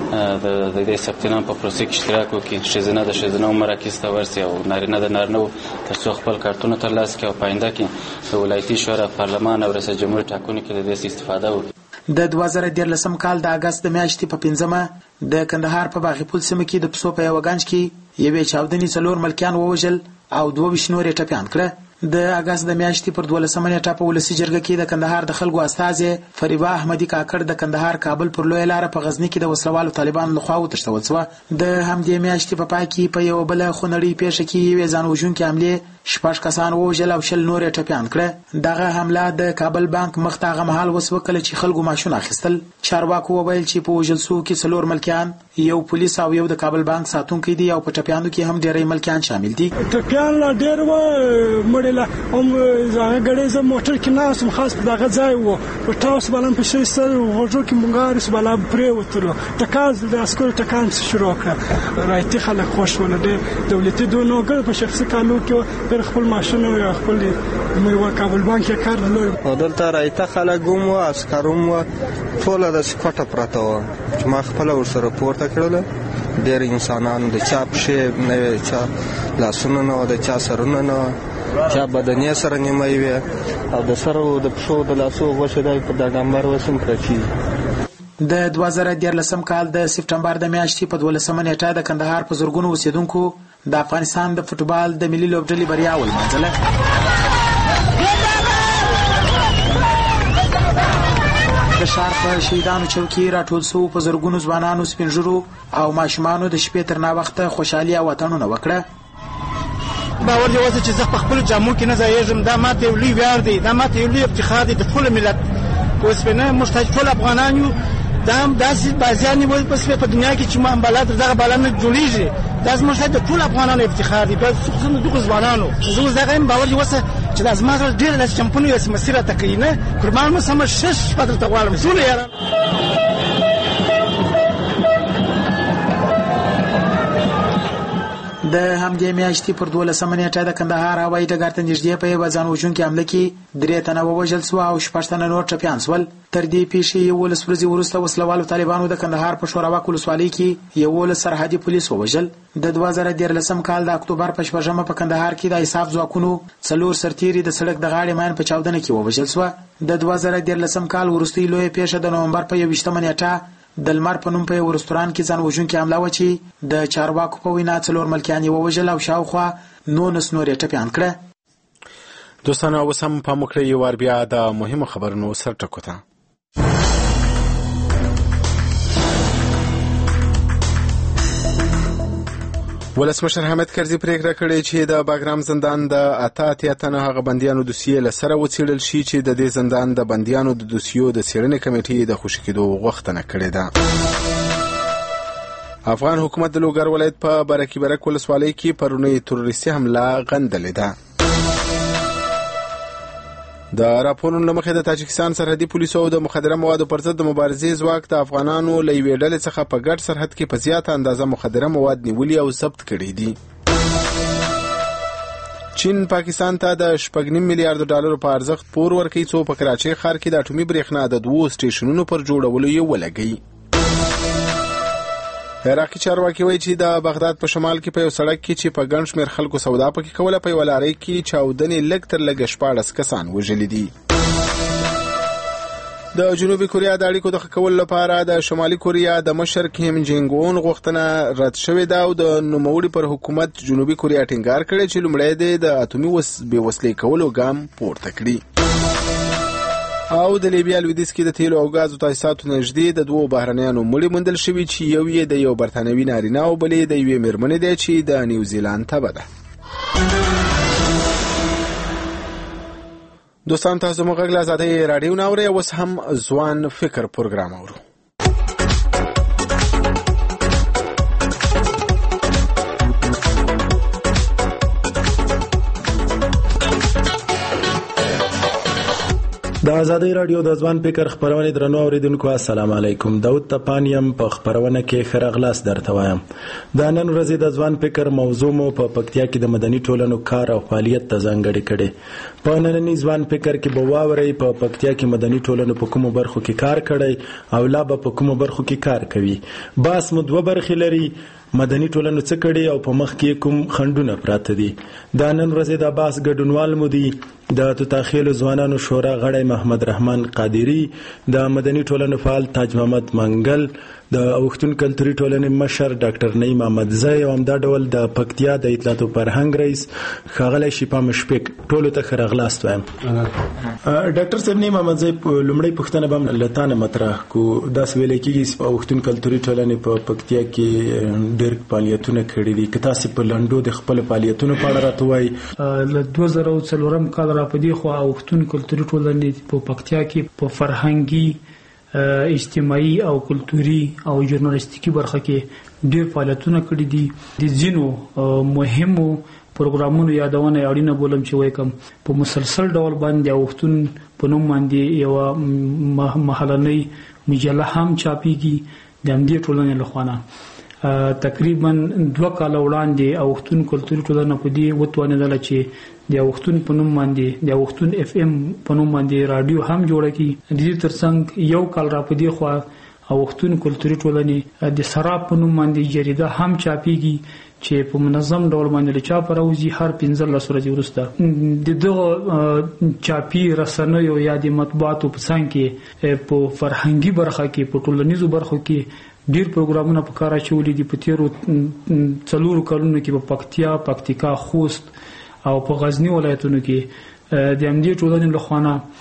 د دې ثبت نام په پروسه کې اشتراک وکړي، ښځینه د ښځینه مراکز ته ورسي او نارینه د نارینه تر څو خپل کارتونه ترلاسه کړي او په آینده کې د ولایتي شورا، پارلمان او ریاست جمهور ټاکنو کې د دې استفاده وکړي. د 2013 کال د اگست د میاشتې په 5مه د کندهار په باغی پل سیمه کې د پسو په یو گنج کې یوې چاودنې 4 ملکیان ووژل او 22 نور یې ټپیان کړه. د اگست د میاشتې پر 12 نیټه په ولسی جرګه کې د کندهار د خلکو استازي فریبا احمدي کاکړ د کندهار کابل پر لوی لار په غزنی کې د وسلوالو طالبانو لخوا وتښتول شو. د همدې میاشتې په پای کې په یو بل خونړۍ پیښه کې یو ځان وژونکي حمله 6 کسان ووژل او 20 نور ټپیان کړه. دغه حمله د کابل بانک مخ ته هغه مهال وسو کله چې خلکو ماشون اخیستل. چارواکو وویل چې په وژل شو کې 4 ملکیان، یو پولیس او یو د کابل بانک ساتونکي دي او په ټپیانو کې هم ډېری ملکیان شامل دي. ټپیان لا ډېر و مړل هم زغه غړې زه موټر کې ناسم خاص دغه ځای وو په تاسو باندې په شي سره ورجو کې مونږه رس بالا پرې وتلو تکاز د اسکر ټکان شروع کړ. راځي خلک خوش ولده دولتي دونو ګر په شخصي قانون کې پر خپل ماشینو یا خپل مې کابل بانک کار لور دلته راځي خلک ګوم او اسکروم ټول د سکوټه پراته و چې ما خپل ورسره پورته کړل. ډېر انسانانو د چا پښې نه چا لاسونه نه د چا سرونه نه چا بدنې سره نیمه وي او د سره د پښو د لاسو غوښه د په دګمبر وسم کړی. د 2013 کال د سپټمبر د میاشتې په 12 نیټه د کندهار په زرګونو اوسیدونکو د افغانستان د فوټبال د ملي لوبډلې بریا ولمانځله. د ښار په شهیدانو چوکۍ راټول شو په زرګونو ځوانانو، سپینږیرو او ماشومانو د شپې تر ناوخته خوشحالي او وطنونه وکړه. باور دی واسه چې زه په خپل جامو کې نه ځایږم، دا ماته یو لوی ویاړ دی، دا ماته یو لوی افتخار دی د ټول ملت. اوس په نه محتاج ټول افغانان یو دا هم داسې بازیان وي په دنیا کې چې ما هم بلد دغه بالا نه جوړیږي. دا زموږ د ټول افغانانو افتخار دی، په خصوصا دغه ځوانانو. زه زغه باور دی واسه چې د ازماغ ډیر د چمپیونو یې مسیره تکینه قربان مو سم شش پدر ته غواړم زونه یاره. د د همدې میاشتې پر 12 نیټه د کندهار هوایي ډګر ته نږدې په یوه ځان وژونکي حمله کې 3 تنه ووژل شول او 6 تنه نور ټپیان شول. تر دې پیښې 11 ورځې وروسته وسلوالو طالبانو د کندهار په شوراوک ولسوالۍ کې 11 سرحدي پولیس ووژل. د 2013 کال د اکتوبر په 14مه په کندهار کې د انصاف ځواکونو 4 سرتیري د سړک د غاړې ماین په چاودنه کې ووژل شو. د 2013 کال وروستۍ لویه پیښه د نومبر په 21مه نیټه د لمر په نوم په یو رستوران کې ځان وژونکي حمله وه چې د چارواکو په وینا 4 ملکیان یې ووژل او شاوخوا 19 نور یې ټپیان کړه. دوستانو اوس هم پام وکړئ یو وار بیا د مهمو خبرونو سرټکو ته. ولسمشر حامد کرزي پریکړه کړې چې د باګرام زندان د 88 تنه هغه بندیانو دوسیې له سره وڅېړل شي چې د دې زندان د بندیانو د دوسیو د څېړنې کمیټې د خوشي کېدو غوښتنه کړې ده. افغان حکومت د لوګر ولایت په برکي برک ولسوالۍ کې پرونی تروریستي حمله غندلې ده. د راپورونو له مخې د تاجکستان سرحدي پولیسو او د مخدره موادو پر ضد د مبارزې ځواک د افغانانو له یوې ډلې څخه په ګډ سرحد کې په زیاته اندازه مخدره مواد نیولي او ضبط کړي دي. چین پاکستان ته د 8.5 میلیارډ ډالرو په ارزښت پور ورکوي څو په کراچۍ ښار کې د اټومي برېښنا د 2 سټیشنونو پر جوړولو یې ولګوي. عراقي چارواکي وایي چې د بغداد په شمال کې په یو سړک کې چې په ګڼ شمېر خلکو سودا پکې کوله په یوه لارۍ کې چاودنې لږ تر لږه 14 کسان وژلي دي. د جنوبي کوریا د اړیکو د ښه کولو لپاره د شمالي کوریا د مشر کیم جینګ اون غوښتنه رد شوې ده او د نوموړي پر حکومت جنوبي کوریا ټینګار کړی چې لومړی د اتومي بېوسلۍ کولو ګام پورته کړي. او د لیبیا لویدیځ کې د تیلو او غازو تاسیساتو نږدې د 2 بهرنیانو مړي موندل شوي چې یو یې د یو برتانوي نارینه او بل یې د یوې مېرمنې دی چې د نیوزیلاند تبه ده. دوستان تاسو زموږ غږ له ازادۍ راډیو نه اورئ. اوس هم ځوان فکر پروګرام اورو. د ازادۍ راډیو د ځوان فکر خبرونه درنو اوریدونکو السلام علیکم. داود تپانیم په خبرونه کې خرغلاس درته وایم. د نن ورځې د ځوان فکر موضوع مو په پکتیا کې د مدني ټولنو کار او فعالیت ته ځانګړې کړې. په نننی ځوان فکر کې به واورئ په پکتیا کې مدني ټولنو په کومو برخو کې کار کړی او لا به په کومو برخو کې کار کوي. باس مو 2 برخې لري. مدني ټولنو څه کړي او په مخ کې کوم خنډونه پراته دي. د نن ورځې د باس ګډونوال مو دي د توتاخیل ځوانانو شورا غړی محمد رحمان قادری، د مدني ټولنو فعال تاج محمد منګل، د اوښتون کلتوري ټولنې مشر ډاکټر نعیم احمدزی او همدا ډول د پکتیا د اطلاعات او فرهنګ رئیس ښاغلی شفا مشفق. ټولو ته ښه راغلاست وایم. ډاکټر صاحب نعیم احمدزی لومړی پوښتنه به هم له تا نه مطرح کړو. داسې ویلی کېږي چې اوښتون کلتوري ټولنې په پکتیا کې ډېر فعالیتونه کړي دي. که تاسې په لنډو د خپلو فعالیتونو په اړه راته وایي. له 2004 کال را په دې خوا اوښتون کلتوري ټولنې په پکتیا کې په فرهنګي، اجتماعي او کلتوري او ژورنالیستیکي برخه کې ډېر فعالیتونه کړي دي. د ځینو مهمو پروګرامونو یادونه اړینه بولم چې وایي کوم په مسلسل ډول باندې اوښتون په نوم باندې یوه محلنۍ مجله هم چاپېږي د همدې ټولنې له خوا نه. تقریبا 2 کاله وړاندې اوښتون کلتوري ټولنه په دې وتوانېدله چې د اوښتون په نوم باندې د اوښتون FM په نوم باندې راډیو هم جوړه کړي. د دې ترڅنګ 1 کال را په دې خوا اوښتون کلتوري ټولنې د سراب په نوم باندې جریده هم چاپېږي چې په منظم ډول باندې له چاپه راوځي هر 15 ورځې وروسته. د دغه چاپي رسنیو یا د مطبوعاتو په څنګ کې په فرهنګي برخه کې په ټولنیزو برخو کې ډیر پروګرامونه په کار اچولي دي. په تیرو 4 کلونو کې په پکتیا، پکتیکا، خوست او په غزنی ولایتونو کې د همدې ټولنې له خوا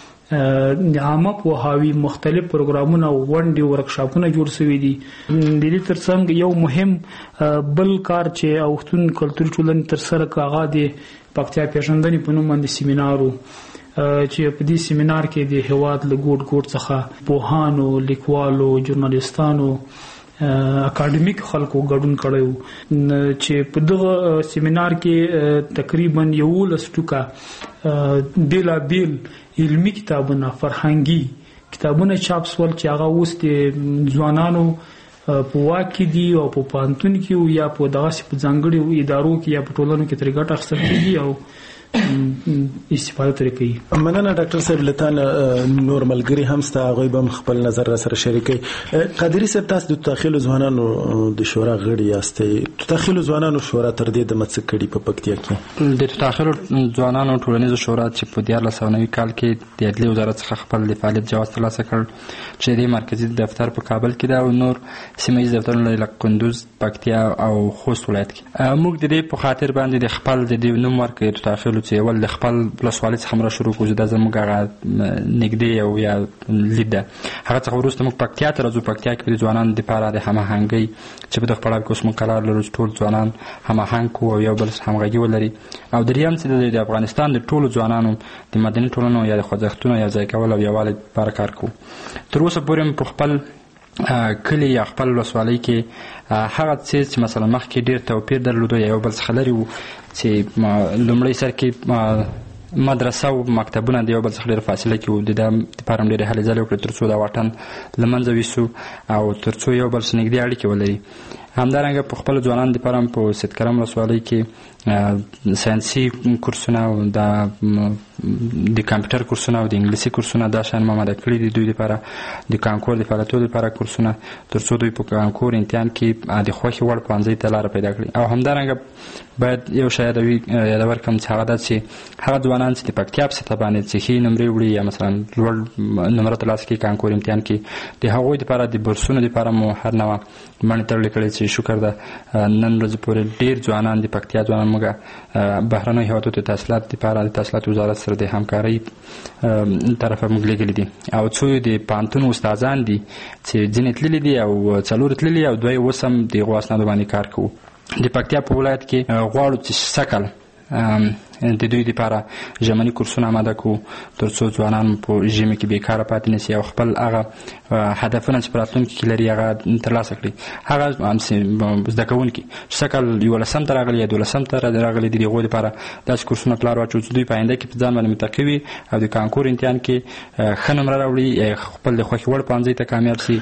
نه د عامه پوهاوي مختلف پروګرامونه او ونډې ورکشاپونه جوړ شوي دي. د دې ترڅنګ یو مهم بل کار چې اوښتون کلتوري ټولنې ترسره کړ هغه د پکتیا پیژندنې په نوم باندې سیمینار و چې په دې سیمینار کې د هیواد له ګوټ ګوټ څخه پوهانو، لیکوالو، ژورنالیستانو، اکاډمیک خلکو ګډون کړی و چې په دغه سیمینار کې تقریبا 11 ټوکه بیلابیل علمي کتابونه، فرهنګي کتابونه چاپ شول چې هغه اوس د ځوانانو په واک کې دي او په پوهنتون کې یا په دغسې په ځانګړي ادارو کې یا په ټولنو کې ترې ګټه اخیستل کېږي او استفاده ترې کوي. مننه ډاکټر صاحب، لتان نور ملګري هم ستا هغوی به هم خپل نظر را سره شریکوي. قادري صاحب، تاسو د تخیلو ځوانانو د شورا غړي یاستئ. تخیلو ځوانانو شورا تر دې دمه څه کړي په پکتیا کې؟ د تخیلو ځوانانو ټولنیزه شورا چې په 1490 کال کې د عدلیې وزارت څخه خپل د فعالیت جواز ترلاسه کړ، چې د مرکزي دفتر په کابل کې ده او نور سیمه ییز دفترونه لکه کندوز، پکتیا او خوست ولایت کې. موږ د دې په خاطر باندې د خپل د دې نوم ورکړ تخیلو چې اول د خپل ولسوالۍ څخه هم را شروع کړو، دا زموږ هغه نږدې او یا لید ده. هغه څخه وروسته موږ پکتیا ته راځو. پکتیا کې د ځوانانو دپاره د هماهنګۍ چې په دغه پړاو کې اوس موږ قرار لرو چې ټول ځوانان هماهنګ کړو او یو بل سره همغږي ولري. او دریم چې د افغانستان د ټولو ځوانانو د مدني ټولنو یا د خوځښتونو یوځای کول او یووالي لپاره کار کوو. تر اوسه پورې په خپل کلی یا خپل ولسوالۍ کې هغه څه چې مثلا مخکې ډېر توپیر درلودو یا یو بل څخه لرې وو، چې لومړی سر کې مدرسه او مکتبونه د یو بل څخه ډېره فاصله کې وو، د دې دپاره هم ډېرې هلې ځلې وکړې تر څو دا واټن له منځه ویسو او تر څو یو بل سره نږدې اړیکې ولري. همدارنګه په خپلو ځوانانو دپاره هم په سید کرم ولسوالۍ کې ساینسي کورسونه او د کمپیوټر کورسونه او د انګلیسي کورسونه دا شیان ما آماده کړي دي دوی دپاره، د کانکور د فعالیتونو دپاره کورسونه، تر څو دوی په کانکور امتحان کې د خوښې وړ پوهنځۍ ته لاره پیدا کړي. او همدارنګه باید یو شی یادور کړم چې هغه دا چې هغه ځوانان چې د پکتیا په سطحه باندې چې ښې نمرې وړي یا مثلا لوړ نمره ترلاسه کړي کانکور امتحان کې، د هغوی دپاره د برسونو دپاره مو هر نوع مڼې تړلې کړې چې شکر ده نن ورځې پورې ډېر ځوانان د پکتیا ځوانان موږ بهرنیو هېوادونو ته تحصیلات دپاره د تحصیلاتو وزارت سره د همکارۍ طرفه موږ لېږلي دي. او څو د پوهنتون استادان دي چې ځینې تللي دي او څلور تللي او دوی اوس هم د هغو اسنادو باندې کار کوو. د پکتیا په ولایت کې غواړو چې سږ کال د دوی دپاره ژمني کورسونه آماده کړو تر څو ځوانان په ژمي کې بېکاره پاتې نه سي او خپل هغه هدفونه چې په راتلونکي کې لري هغه ترلاسه کړي. هغه زده کوونکي چې سږ کال 11 ته راغلي یا 12 ته راغلي دي، د هغوی دپاره داسې کورسونه پلار واچوو چې دوی په آینده کې په ځان باندې متقي وي او د کانکور امتحان کې ښه نمره راوړي، خپل د خوښې وړ پوهنځۍ ته کامیاب سي.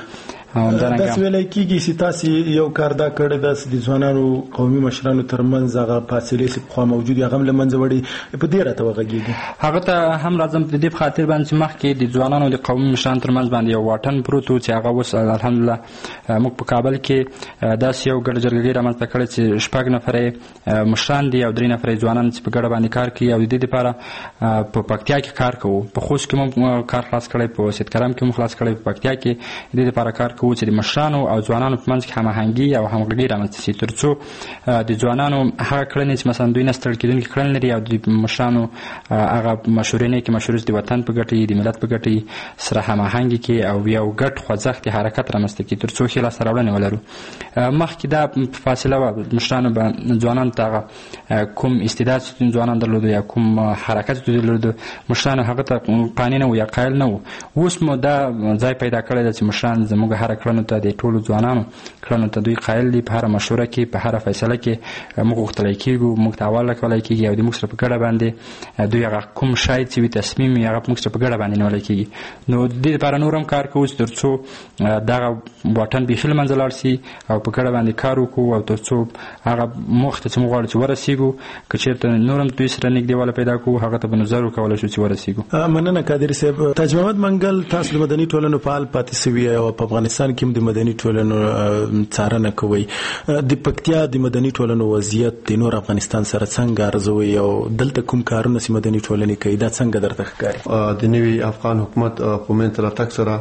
داسې ویلی کېږي چې تاسې یو کار دا کړی داسې د ځوانانو قومي مشرانو ترمنځ هغه فاصلې چې پخوا موجود وي هغه هم له منځه وړي، په دې راته وغږېږي. هغه ته هم راځم په دې په خاطر باندې چې مخکې د ځوانانو د قومي مشرانو ترمنځ باندې یو واټن پروت و چې هغه اوس الحمدلله موږ په کابل کې داسې یو ګډ جرګې رامنځته کړې چې 6 نفره مشران دي او 3 نفره ځوانان چې په ګډه باندې کار کوي او د دې دپاره په پکتیا کې کار کوو. په خوست کې مو کار خلاص کړی، په سید کرم کې مو خلاص کړی، په پکتیا کې د دې دپاره کار کوو چې د مشرانو او ځوانانو په منځ کې هماهنګي او همغږي رامنځته شي، تر څو د ځوانانو هغه کړنې چې مثلا دوی نه ستړي کېدونکي کړنې لري او د مشرانو هغه مشورې کې مشورې د وطن په ګټه د ملت په ګټه سره هماهنګي کې او یو ګډ خوځښت حرکت رامنځته کړي تر څو ښې لاسته راوړنې ولرو. مخکې دا فاصله وه، مشرانو به ځوانانو ته هغه کوم استعداد چې ځوانان درلودو یا کوم حرکت چې دوی درلودو مشرانو هغه ته قانع نه وو یا قایل نه وو. اوس مو دا ځای پیدا کړی ده چې مشران زموږ هره کړنو ته د ټولو ځوانانو کړنو ته دوی قایل دي. په هره مشوره کې په هره فیصله کې موږ غوښتلی کېږو، موږ ته اول راکولی کېږي او د موږ سره په ګډه باندې دوی هغه کوم شی چې وي تصمیم یې هغه موږ سره په ګډه باندې نیولی کېږي. نو د دې دپاره نور هم کار کوو تر څو دغه واټن بیخي له منځه لاړ سي او په ګډه باندې کار وکړو او تر څو هغه موخې ته چې موږ غواړو چې ورسېږو، که چېرته نور هم دوی سره نږدېوالی پیدا کړو هغه ته به نظر وکولی شو چې ورسېږو. مننه قادري صاحب. تاج محمد منګل، تاسو د مدني ټولنو فعال پاتې سوي او په افغانستان کې هم د مدني ټولنو څارنه کوي. د پکتیا د مدني ټولنو وضعیت د نور افغانستان سره څنګه ارزوي او دلته کوم کارونه چې مدني ټولنې کوي دا څنګه درته ښکاري؟ د نوي افغان حکومت په منځ راتګ سره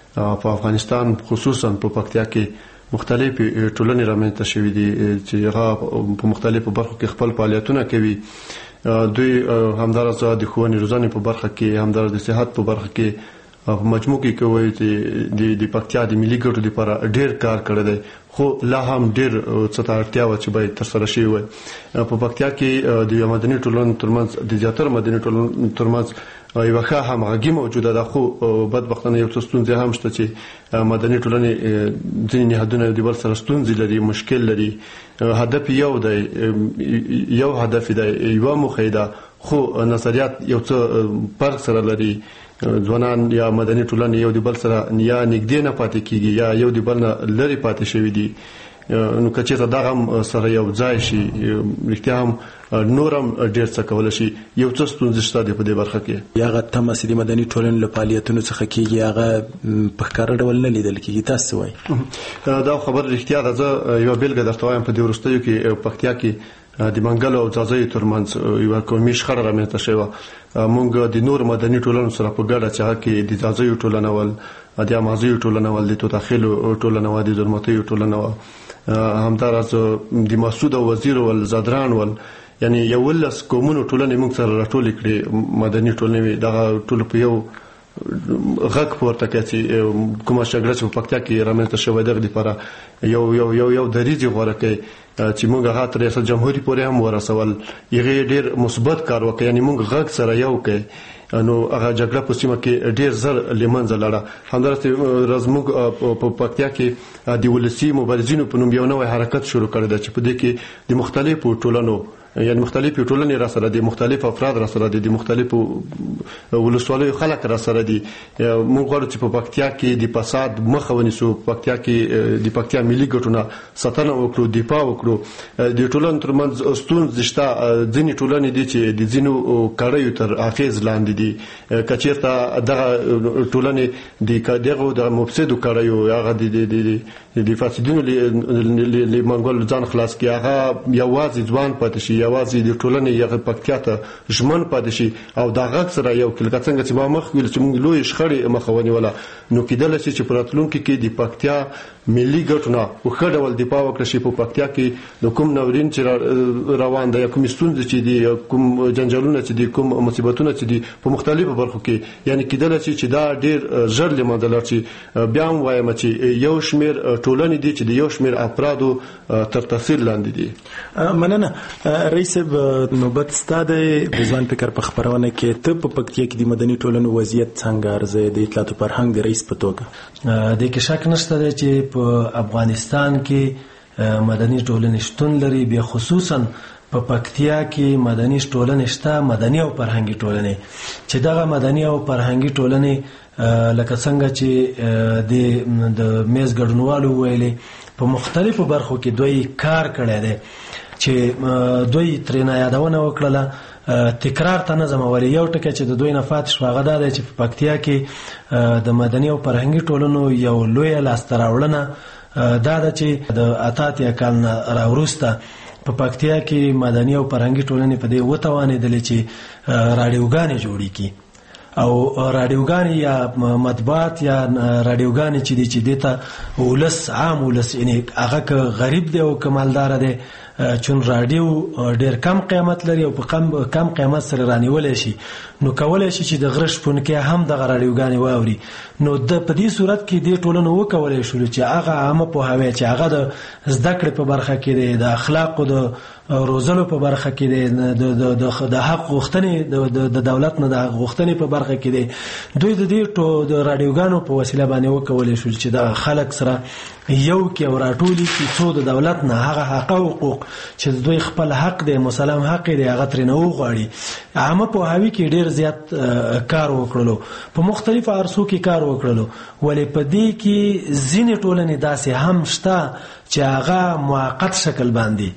په افغانستان خصوصا په پکتیا کې مختلفې ټولنې رامنځته شوې دي چې هغه په مختلفو برخو کې خپل فعالیتونه کوي. دوی همدارسه د ښوونې روزنې په برخه کې، همدارسه د صحت په برخه کې په مجموع کې کوي چې د پکتیا د ملي ګټو لپاره ډېر کار کړی دی، خو لا هم ډېر څه ته اړتیا وه چې باید ترسره شوي وای. په پکتیا کې د مدني ټولنو ترمنځ د زیاتره مدني ټولنو ترمنځ یوه ښه همغږي موجوده ده، خو بدبختانه یو څه ستونزې هم شته چې مدني ټولنې ځینې نهادونه د بل سره ستونزې لري، مشکل لري. هدف یو دی، یو هدف دی، یوه موخه ده، خو نظریات یو څه فرق سره لري. ځوانان یا مدني ټولنه یو د بل سره یا نږدې نه پاتې کیږي یا یو د بل نه لري پاتې شوی دي نو کچې ته دغه سره یو ځای شي رښتیا هم نورم ډیر څه کول شي یو څه ستونزې شته په دې برخه کې یاغه تمثیل مدني ټولنې له فعالیتونو څخه کیږي هغه په ښکاره ډول نه لیدل کیږي تاسو وایي دا خبر رښتیا ده زه یو بیلګه درته وایم په دې وروستیو کې پکتیا کې د منګل او ځاځي ترمنځ یو قومي شخړه رامنځته شوه موږ د نور مدني ټولنو سره په ګډه چې کې د ځاځي ټولنه ول د امازي ټولنه ول د توتاخیل ټولنه ول د درمتي ټولنه ول همدارس د مسعود وزیر ول زادران ول یعنی یو ولس کومونو ټولنې موږ سره راټول کړي مدني ټولنې دغه ټول په یو غږ پورته کړي کومه شګړه چې په پکتیا کې رامنځته شوې ده د لپاره یو دریځ غوړه کوي چې موږ هغه تر ریاست جمهوریت پورې هم ورسول یغه ډیر مثبت کار وکړي یعنی موږ غږ سره یو کوي نو هغه جګړه په سیمه کې ډیر زر لمنځه لاړه همدارسته رزموږ په پکتیا کې د ولسی مبارزینو په نوم یو نوې حرکت شروع کړی دی چې په دې کې د مختلفو ټولنو یعنی مختلفو ټولنې را سره دي مختلف افراد را سره دي د مختلفو ولسوالیو خلک را سره دي موږ غواړو چې په پکتیا کې د فساد مخه ونیسو پکتیا کې د پکتیا ملي ګټونه ساتنه وکړو دفاع وکړو د ټولنې ترمنځ ستونزې شته ځینې ټولنې دي چې د ځینو کړیو تر اغیز لاندې دي کچیرته دغه ټولنې دغه د مفسدو کړیو هغه د فاسدینو له منګول ځان خلاص کی هغه یوازې ځوان پاتې شي یوازې د ټولنې یغه پکتیا ته ژمن پاتې شي او دا غږ سره یو کلکه څنګه چې ما مخ ویل چې موږ لوی شخړې مخاوني ولا نو کېدل چې پراتلونکو کې د پکتیا ملي ګټونه او خډول دفاع وکړي شي په پکتیا کې د کوم نورین چې روان دي کوم ستونزې چې دي کوم جنجالونه چې دي کوم مصیبتونه چې دي په مختلفو برخو کې یعنی کېدل چې دا ډیر ژر لمندل چې بیا وایم چې یو شمیر ټولنې دي چې د یو شمیر افرادو تر تاثیر لاندې دي مننه رئیس نوبت ستاده ځوان فکر په خبرونه کې ته په پکتیا کې د مدني ټولنو وضعیت څنګه ارزه د اطلاعات فرهنګ د رئیس په توګه د کې شک نشته چې په افغانستان کې مدني ټولنې شتون لري به خصوصا په پکتیا کې مدني ټولنې شته مدني او فرهنګي ټولنې چې دغه مدني او فرهنګي ټولنې لکه څنګه چې د میز ګډونوالو ویلې په مختلفو برخو کې دوی کار کړی دی چې دوی ترېنه یادونه وکړله تکرار ته نظم ولې یو ټکی چې د دوی نه فات شو هغه دا دی چې په پکتیا کې د مدني او فرهنګي ټولنو یو لوی لاسته راوړنه دا ده چې د اتاتیا کال نه راوروسته په پکتیا کې مدني او فرهنګي ټولنې په دې وتوانېدلې چې راډیوګانې جوړې کړي او رادیوګانې یا مطبوعات یا رادیوګانې چې دي چې دته ولس عام ولس یعنی هغه غریب دی او کمالدار دی چون رادیو ډیر کم قیمت لري او په کم قیمت سره رانیول شي نو کولای شي چې د غرش پونکې هم د رادیوګانې واوري نو د په دې صورت کې د ټولنو وکولای شو چې هغه عامه په هوی چې هغه د زده کړې په برخه کې دی د اخلاق او د روزلو په برخه کې دی د حق غوښتنې د دولت نه د غوښتنې په برخه کې دی دوی د دې د رادیوګانو په وسیله باندې وکولای شو چې د خلک سره یو کې او راټولي چې څو د دولت نه هغه حق او حقوق چې دوی خپل حق دی مسلم حق دی هغه ترنه وغواړي عامه په هوی کې ډیر زیات کار وکړلو په مختلفو عرصو کې کار وکړلو ولې په دې کې ځینې ټولنې داسې هم شته چې هغه موقت شکل باندې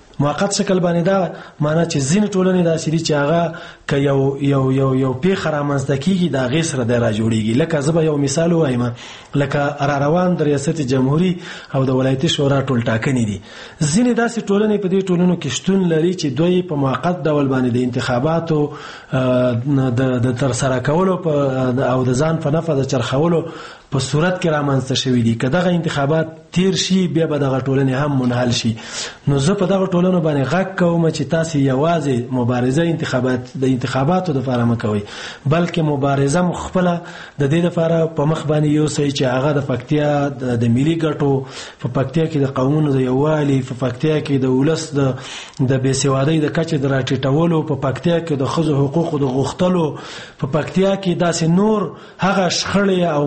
دا معنی چې ځینې ټولنې داسې دي چې هغه که یو پیښه رامنځته کېږي د هغې سره دی را جوړېږي لکه زه به یو مثال ووایم لکه را روان د ریاست جمهوري او د ولایتي شورا ټول ټاکنې دي ځینې داسې ټولنې په دې ټولنو کې شتون لري چې دوی په موقت ډول باندې د انتخاباتو د ترسره کولو او د ځان په نفع د چرخولو په صورت کې رامنځته شوي دي که دغه انتخابات تیر شي بیا به دغه ټولنې هم منحل شي نو زه په دغه ټولنو باندې غږ کوم چې تاسو یوازې مبارزه د انتخاباتو لپاره مه کوئ بلکې مبارزه مخفله د دې لپاره په مخ باندې یوسئ چې هغه د پکتیا د ملي ګټو په پکتیا کې د قومونو د یووالي په پکتیا کې د ولس د بېسوادۍ د کچې د راټیټولو په پکتیا کې د ښځو حقوقو د غوښتلو په پکتیا کې داسې نور هغه شخړې او مشکلات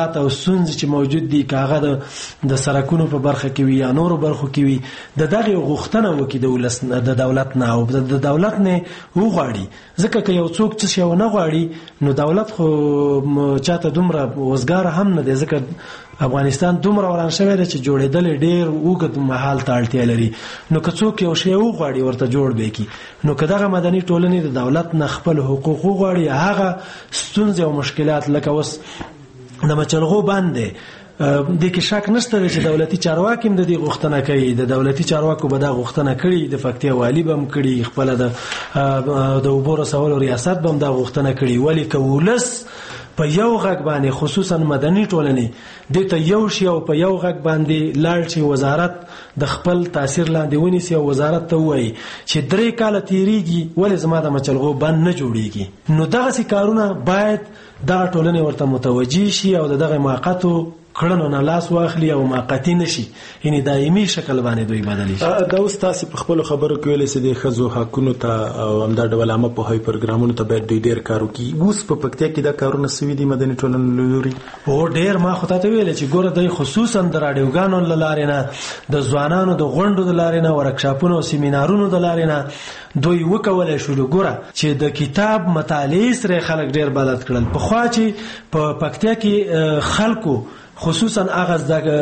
مشکلات او ستونزې چې موجود دي کاغه د سرکونو په برخه کې وي یا نورو برخو کې وي د دغه غوښتنه وکړي د دولت نه او د دولت نه وغواړي ځکه که یو څوک څه شی نه غواړي نو دولت خو چاته دومره وزګار هم نه دی ځکه افغانستان دومره وران شوی دی چې جوړېدل ډېر اوږد مهال ته اړتیا لري نو که څوک یو شی وغواړي ورته جوړ به کړي نو که دغه مدني ټولنې د دولت نه خپل حقوق وغواړي هغه ستونزې او مشکلات لکه اوس د مچلغو باندې د کې شک نشته چې دولتي چارواکي هم د دې غوښتنه کوي د دولتي چارواکو به دا غوښتنه کړي د فقطیه والی به هم کړي خپل د اوبو رسولو ریاست به هم دا غوښتنه کړي ولی که ولس په یو غږ باندې خصوصا مدني ټولنې د ته یو شی او په یو غږ باندې لاړ شي وزارت د خپل تاثیر لاندې ونیسي او وزارت ته وایي چې 3 کاله تیریږي ولې زما د مچلغو بند نه جوړیږي نو دغه کارونه باید دغه ټولنې ورته متوجي شي او دغه موقتو کړنو نه لاس واخلي او موقتی نشي یعنی دایمي شکل باندې دوی بدلی شي دا اوس تاسو په خپل خبرو کې ویل چې د خزو حقونو ته او همدا ډول عامه په هاي پروګرامونو ته باید ډیر کار وکړي اوس په پکتیا کې دا کارونه سوي دي مدني ټولنې لوري او ډیر ما خو ته ویل چې ګوره د خصوصا د راډیوګانو لارې نه د ځوانانو د غونډو د لارې نه ورکشاپونو او سیمینارونو د لارې نه دوی وکولای شو ګوره چې د کتاب مطالعه سره خلک ډیر بلد کړل په خوا چې په پکتیا کې خلکو خصوصا هغه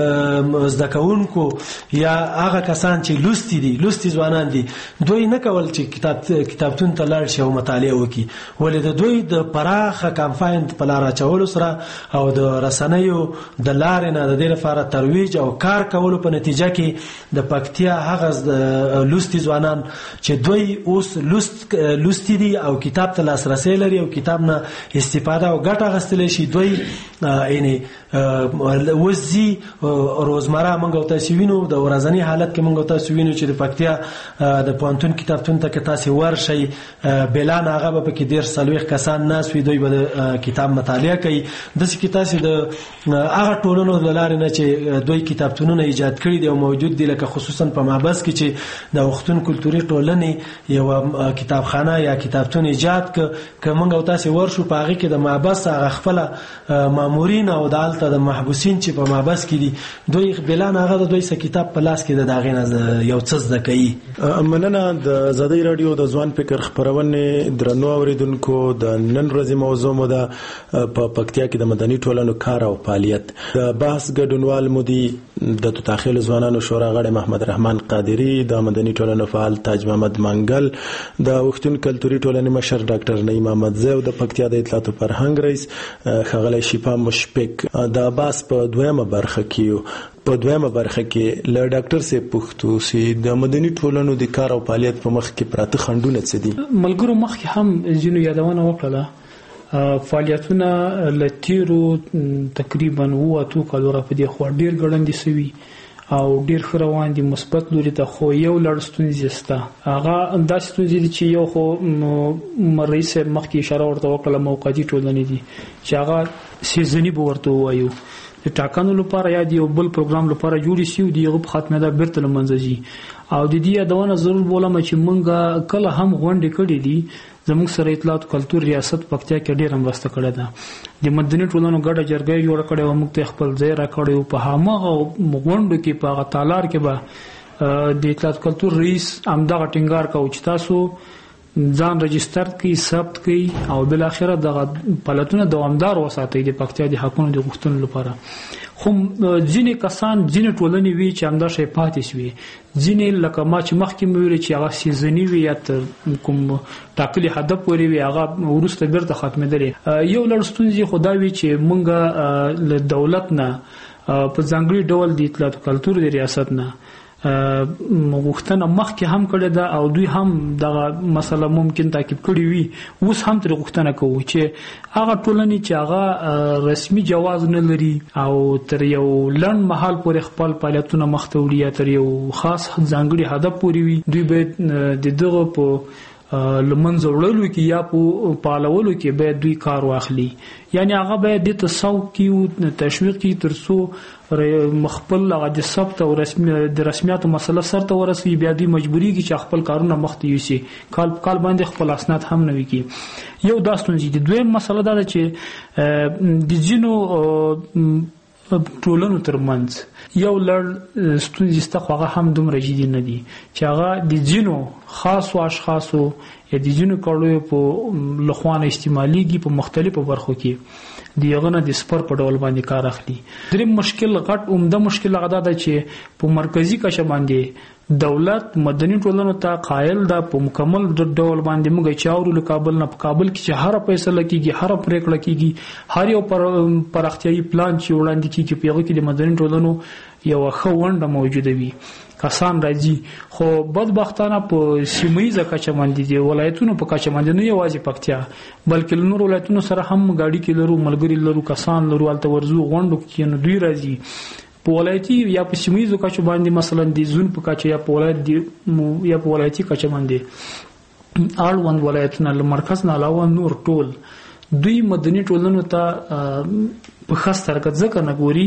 زدکونکو یا هغه کسان چې لوستي ځوانان دي دوی نه کول چې کتابتون ته لاړ شي او مطالعه وکړي ولې د دوی د پراخه کمپاین په لار اچولو سره او د رسنیو د لارې نه د دې لپاره ترویج او کار کولو په نتیجه کې د پکتیا هغه لوستي ځوانان چې دوی اوس لوستي دي او کتاب ته لاسرسي لري او کتاب نه استفاده او ګټه اخیستلی شي دوی یعنی وزي روزمره منګو تاسو وینو د ورځنی حالت کې منګو تاسو وینو چې د پکتیا د پوانتون کتابتون ته کې تاسو ورشي بلان هغه به کې ډیر سلويخ کسان ناس وي دوی به کتاب مطالعه کوي د څه کې تاسو د هغه ټولنو د لارې نه چې دوی کتابتونونه ایجاد کړي دي او موجود دي لکه خصوصا په مابس کې چې د وختون کلتوري ټولنې یو کتابخانه یا کتابتون ایجاد ک منګو تاسو ورشو په هغه کې د مابس هغه خپل مامورین او د الته د محبوسین چې په مابس کې دي دوی بلان هغه د دوی څخه کتاب په لاس کې د داغې نه یو څه زده کوي. مننه د آزادۍ رادیو د ځوان فکر خبرونه درنو اوریدونکو د نن ورځې موضوع مو ده په پکتیا کې د مدني ټولنو کار او فعالیت د بحث ګډونوال مودي د تداخل ځوانانو شورا غړي محمد رحمان قادری د مدني ټولنو فعال تاج محمد منګل د وختون کلتوري ټولنې مشر ډاکټر نعیم احمد زو د پکتیا د اطلاعات او فرهنګ رئیس خغلی شفا مشفق د باس په دویمه برخه کې ل ډاکټر سي پښتو سي د مدني ټولنو د کار او فعالیت په مخ کې پراته خندونه څه دي ملګرو مخ کې هم جنو یادونه وکړه فعالیتونه لتیرو تقریبا 2 کالو په دې خو ډیر ګړندې سوي او ډیر خروان دي مثبت لوري ته خو یو لړستون زیستا هغه انداز ستونزې چې یو خو رئیس مخ کې اشاره ورته وکړه موقعي ټولنې دي چې هغه سیزنی به ورته وایو د ټاکنو لپاره یا د یو بل پروګرام لپاره جوړ شي او دغه په خاتمه دا بیرته لمنځي او د دې ادوانه ضرور بولم چې مونږه کله هم غونډې کړې دي زموږ سره اطلاعات کلتور ریاست پکتیا کې ډېر مرسته کړې ده د مدني ټولنو ګډه جرګه جوړ کړې او موږ ته خپل ځای را کړو په هغه غونډو کې په تالار کې به د اطلاعات کلتور رئیس امدغه ټینګار کوي چې تاسو ځان رجستر کی ثبت کی او بل اخره د پلاتونه دوامدار وساتئ د پکتیا د حقونو د غوښتنو لپاره خو ځینې کسان ځینې ټولنې وی چې همدا شی پاتې شوی ځینې لکه ما چې مخکې مې ویل چې هغه سیزنی وي یا کوم ټاکلي هدف پورې وي هغه ورسته بیرته ختمېدلې یو لړ ستونزې خو دا وي چې مونږ له دولت نه په ځانګړي ډول د اطلاعات کلتور د ریاست نه غوښتنه مخکې هم کړې ده او دوی هم دغه مسله ممکن تعقیب کړي وي اوس هم تر غوښتنه کوو چې هغه ټولنې چې هغه رسمي جواز نه لري او تر یو لنډ مهال پورې خپل فعالیتونه مخ ته وړي یا تر یو خاص ځانګړي هدف پورې وي دوی باید د دغه په لمنځه وړلو کې یا په پالولو کې باید دوی کار واخلي. یعنی هغه باید د تسوق کې تشویق کې ترڅو خپل هغه د ثبت او د رسمیاتو مسله سرته ورسوي. بیا دوی مجبوري کې چې خپل کارونه مخته یوسي، کال باندې خپل اسناد هم نه وي کې. یو دا ستونزې دي. دویم مسله دا ده چې د ځینو ټولنو ترمنځ یو لړ ستونزې شته، خو هغه هم دومره جدي نه دي چې هغه د ځینو خاصو اشخاصو یا د ځینو کړیو په لخوانه استعمالیږي په مختلفو برخو کې د هغه نه د سپر په ډول باندې کار اخلي. دریم مشکل غټ عمده مشکل هغه دا ده چې په مرکزی کچه باندې دولت مدني ټولنو ته قایل ده په مکمل ډول باندې موږ چاورو له کابل نه په کابل کې چې هر فیصله کیږي، هر پریکړه کیږي، هر یو پراختیايي پلان چې وړاندې کیږي په هغه کې د مدني ټولنو یو ښه ونډه موجوده وي. کسان راځي، خو بدبختانه په سیمایي کچه باندې دي، ولایتونو په کچه باندې نه یوازې پکتیا بلکې نور ولایتونو سره هم گاډي کې لرو، ملګری لرو، کسان لرو، الته ورزو غونډو کې نو دوی راځي. په ولایتي یا په سیمایي کچه باندې مثلا د زون په کچه یا په ولایت دی یا په ولایتي کچه باندې اړوند ولایتونه له مرکز نه علاوه نور ټول دوی مدني ټولنو ته په خاص ترکت ځکه نه ګوري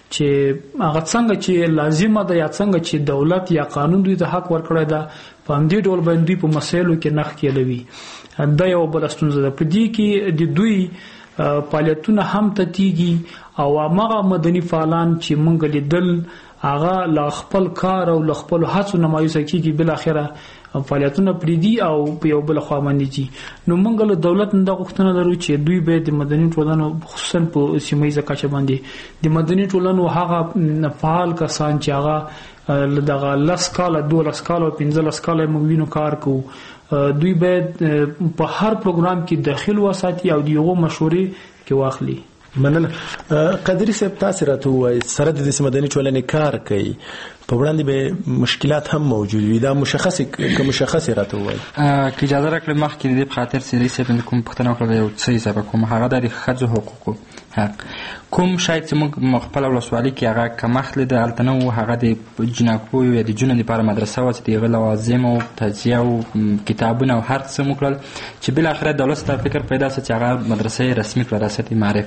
چې هغه څنګه چې لازمه ده یا څنګه چې دولت یا قانون دوی ته حق ورکړی ده په همدې ډول باندې په مسایلو کې نښ کېلوي. دا یو بل ستونزه ده. په دې کې د دوی فعالیتونه هم تتیږي او هغه مدني فعالان چې مونږ لیدل هغه لا خپل کار او لا خپل هڅو نه مایوسه کیږي، بل اخره فعالیتونه پریدي او په یو بل خوا باندې دي. نو مونږ له دولت نه غوښتنه لرو چې دوی به د مدني ټولنو خصوصا په سیمایي کچه باندې د مدني ټولنو هغه فعال کسان چې هغه دغه 10 کال 12 کال او 15 کال موږ کار کوو، دوی باید په هر پروګرام کې داخل وساتي او دیغه مشورې کې واخلي. مننه. قادری صاحب، تاسو راته وایي سره د دې مدني ټولنې کار کوي، په وړاندې به مشکلات هم موجود وي، دا مشخص راته وایي. که اجازه راکړئ مخکې د دې په خاطر چې صاحب کوم پوښتنه وکړه یو څه حساب کوم، هغه د ښځو حقوقو حق کوم شاید چې موږ خپل ولسوالۍ کې هغه کمښت لیده، هلته نه و، هغه د جنکو یا د جونو لپاره مدرسه وه چې د هغه لوازم او تجزیه او کتابونه او هر څه مو کړل چې بالاخره دولت ته فکر پیدا شو چې هغه مدرسه رسمي کړه، ریاست معارف.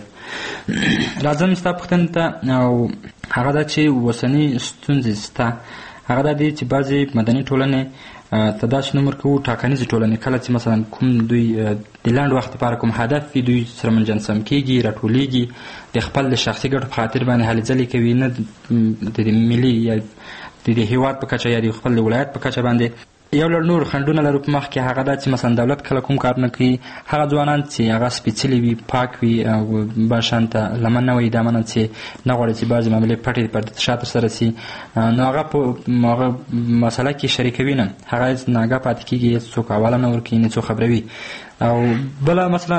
راځم ستا پوښتنې ته، او هغه دا چې اوسنۍ ستونزې شته هغه دا دی چې بعضې مدني ټولنې ته داسې نوم ورکوو ټاکنیزې ټولنې، کله چې مثلا کوم دوی د لنډ وخت لپاره کوم هدف وي دوی سره منجنسم کېږي، راټولېږي، د خپل د شخصي ګټو په خاطر باندې هلې ځلې کوي، نه د ملي یا د هېواد په کچه یا د خپل ولایت په کچه باندې. یو لړ نور خنډونه لرو په مخ کې، هغه دا چې مثلا دولت کله کوم کار نه کوي، هغه ځوانان چې هغه سپېڅلي وي، پاک وي او باشانته لمن نه وي، دا منه چې نه غواړي چې بعضې معاملې پټې پردې شا ترسره سي، نو هغه په هغه مسله کې شریکوي نه، هغه ناګاه پاتې کېږي، هېڅ څوک حواله نه ورکوي، نه څوک خبروي. او بله مثلا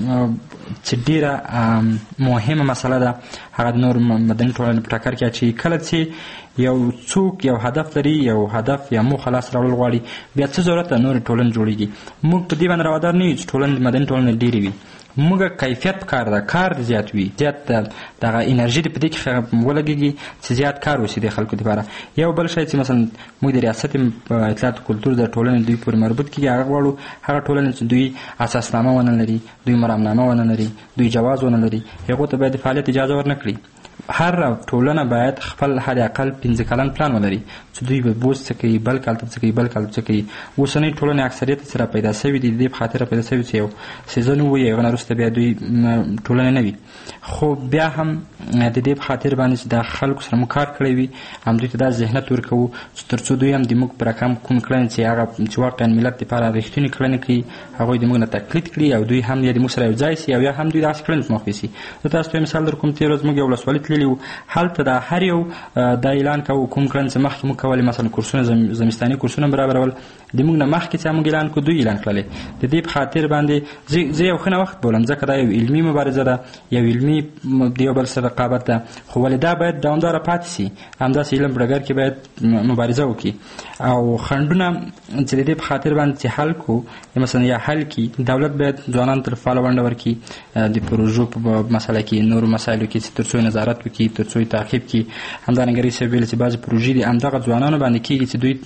چې ډیره مهمه مسله ده هغه د نور مدني ټولنې په ټکر کې اچوي. کله چې یو څوک یو هدف لري، یو هدف یا موخه لاسته راوړل غواړي، بیا څه ضرورت ده نورې ټولنې جوړېږي. موږ په دې باندې روادار نه یو چې ټولنې مدني ټولنې ډېرې وي، موږ کیفیت پکار ده، کار دې زیات وي، زیات دغه انرژي دې په دې کې ولګېږي چې زیات کار وشي د خلکو دپاره. یو بل شی چې مثلا موږ د ریاست اطلاعات کلتور د ټولنې دوی پورې مربوط کېږي، هغه غواړو هغه ټولنې چې دوی اساسنامه ونه لري، دوی مرامنامه ونه لري، دوی جواز ونه لري، هغو ته باید د فعالیت اجازه ورنه کړي. هر ټولنه باید خپل حد اقل 15 کلن پلان ولري چې دوی به بوس څه کوي، بل کال څه کوي، بل کال څه کوي. اوسنۍ ټولنې اکثریت سره پیدا شوي دي، د دې په خاطر پیدا شوي چې یو سیزن ووایي، هغه نه وروسته بیا دوی ټولنې نه وي. خو بیا هم د دې په خاطر باندې چې د خلکو سره موږ کار کړی وي، همدوی ته دا ذهنیت ورکوو چې تر څو دوی هم د موږ په رقم کوم کړنې چې هغه چې واقعا ملت دپاره رښتونې کړنې کوي، هغوی د موږ نه تقلید کړي او دوی هم یا د موږ سره یو ځای سي او یا هم دوی داسې کړنې په مخ یوسي. زه تاسو ته مثال در کوم، تېره ورځ موږ یو ولسوالۍ تللي وو، هلته د هر یو دا اعلان کوو کوم کړنې چې مخکې موږ کولې، مثلا کورسونه زمستاني کورسونه برابرول، د موږ نه مخکې چې موږ اعلان کړو دوی اعلان کړلې. د دې په خاطر باندې زه یو ښه نوښت بولم، ځکه دا یو علمي مبارزه ده، یو علمي د یو بل سره رقابت ده، خو ولې دا باید دوامداره پاتې سي، همداسې علم په ډګر کې باید مبارزه وکړي. او خنډونه چې د دې په خاطر باندې حل کو مثلا یا حل کی دولت باید ځوانان تر فعال ونډه ورکړي د پروژو په مسله کې نور مسایلو کې چې ترڅو نظارت وکړي ترڅو تعقیب کړي. همدارنګه رئیس ویل چې بعض پروژې دي همدغه ځوانانو باندې کېږي چې دوی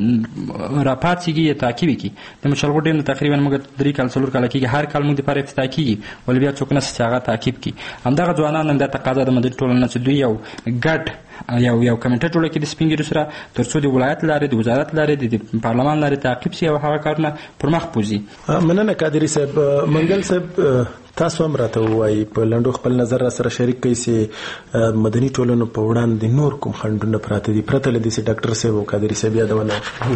راپاتېږي یا تعقیب کړي. د مشالغو ډېر تقریبا موږ 3 کال 4 کال کېږي هر کال موږ دپاره افتتاح کېږي ولې بیا څوک نشته چې هغه تعقیب کړي. همدغه ځوانان هم دا تقاضا د مدني ټولنې چې دوی یو ګډ یو کمیټه جوړه کړي د سپین ږیرو سره ترڅو د ولایت لارې د وزارت لارې د پارلمان لارې تعقیب شي او هغه کارونه پر مخ بوځي. مننه قادري صاحب. منګل صاحب تاسو هم راته ووایي په لنډو خپل نظر را سره شریک کړئ چې مدني ټولنو په وړاندې نور کوم خنډونه پراته دي پرته له دې چې ډاکټر صاحب او قادري صاحب یادونه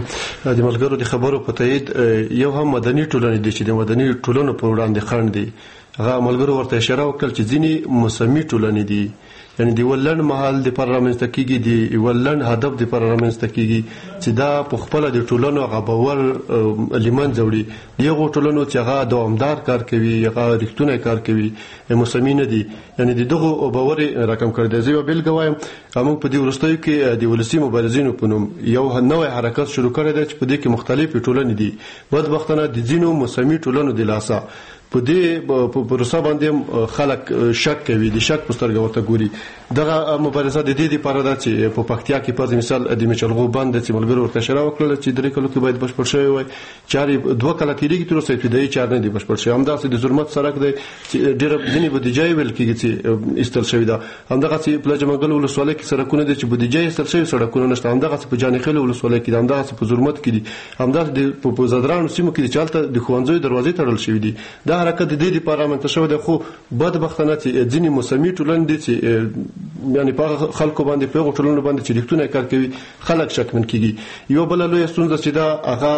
د ملګرو د خبرو په تایید یو هم مدني ټولنې دي چې د مدني ټولنو په وړاندې خنډ دي. هغه ملګرو ورته اشاره وکړل چې ځینې موسمي ټولنې دي یعنی د ولن محل د پارلمنت کېږي د ولن هدف د پارلمنت کېږي چې دا په خپل د ټولنو غبور لیمن جوړي دیغه ټولنو چې هغه دوامدار کار کوي هغه ریښتونه کار کوي موسمي نه دي یعنی دغه باور رقم کړی دی. زه بیل غوایم موږ په دې ورستیو کې د ولسی مبارزینو په نوم یو نوې حرکت شروع کړی دی چې په دې کې مختلفې ټولنې دي. بدبختانه د ځینو موسمي ټولنو د لاسه په دې پروسه باندې خلک شک کوي د شک پسترګه ورته ګوري. دغه مبارزه د دې لپاره ده چې په پکتیا کې په مثال د مچلغو باندې چې ملګرو ورته اشاره وکړه چې درې کلو کې باید بشپړ شوی وي چاري 2 کال تیریږي تر اوسه ابتدایي چار نه دي بشپړ شوی. همداسې د ظلمت سرک دی چې ډېر ځینې بودیجه ویل کېږي چې استل شوی ده. همدغه چې پلج منګل ولسوالۍ کې سرکونه دي چې بودیجه استل شوی سړکونه نشته. همدغه په جانخیل ولسوالۍ کې همدغه په ظلمت کې دي همدغه په زدران سیمو کې چالت د خوانځوي دروازې تړل شوی دي. دا حرکت د دې پارلمان ته شو ده خو بدبختانه چې ځینې موسمي ټولنې دي چې یعنی په خلکو باندې په ټولنو باندې چې ریښتونه کار کوي خلک شکمن کیږي. یو بل لوی ستونزه چې دا هغه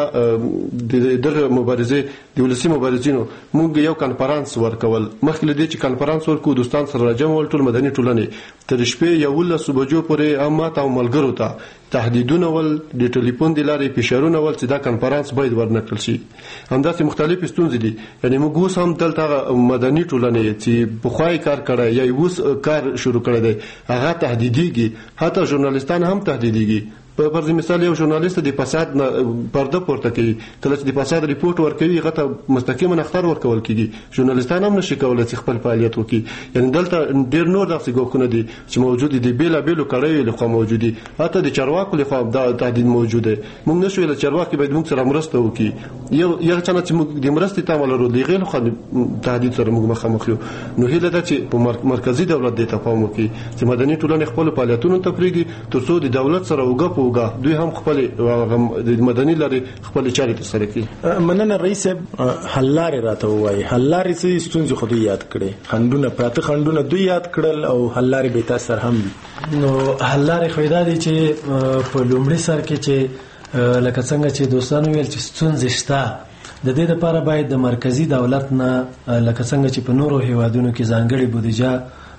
دغه مبارزه د ولسی مبارزینو موږ یو کانفرنس ورکول مخکې لدی چې کانفرنس ورکو دوستان سره راجم ول ټول مدني ټولنې تر شپې یو ول صبحجو پورې امه او ملګرو ته تهدیدونه ول د ټلیفون د لارې فشارونه ول چې دا کانفرنس باید ورنکړل شي. همداسې مختلف ستونزې دي یعنی موږ اوس هم دلته مدني ټولنې چې بخوای کار کړی یا اوس کار شروع کړی دی هغه تهدیدېږي حتی ژورنالیستان هم تهدیدېږي. په مثال یو ژورنالیست د فساد پرده پورته کوي کله چې د فساد ریپورت ورکوي هغه ته مستقیما اختار ورکول کیږي. ژورنالیستان هم نشي کولای چې خپل فعالیت وکړي. یعنی دلته ډېر نور داسې ګوښونه دي چې موجود دي بیلا بیلو کړیو له خوا موجود دي حتی د چارواکو له خوا دا تهدید موجود دی. موږ نشو له چارواکي باید موږ سره مرسته وکړي. یو څنګه چې موږ د مرستې تامل ورو دی غیر خو تهدید سره موږ مخامخ یو. نو هیله ده چې په مرکزی دولت د تفاهم وکړي چې مدني ټولنې خپل فعالیتونو ته پریږدي ترڅو د دولت سره وګپ دوی هم خپل د مدني لارې خپل چارې ترسره کړي. مننه رئیس حل لارې راته وایي. حل لارې څه ستونزې خو دوی یاد کړي خنډونه پراته خنډونه دوی یاد کړل او حل لارې به تاسو سره هم دي. نو حل لارې خو دا دي چې په لومړي سر کې چې لکه څنګه چې دوستانو ویل چې ستونزې شته د دې لپاره باید د مرکزی دولت نه لکه څنګه چې په نورو هیوادونو کې ځانګړي بودیجه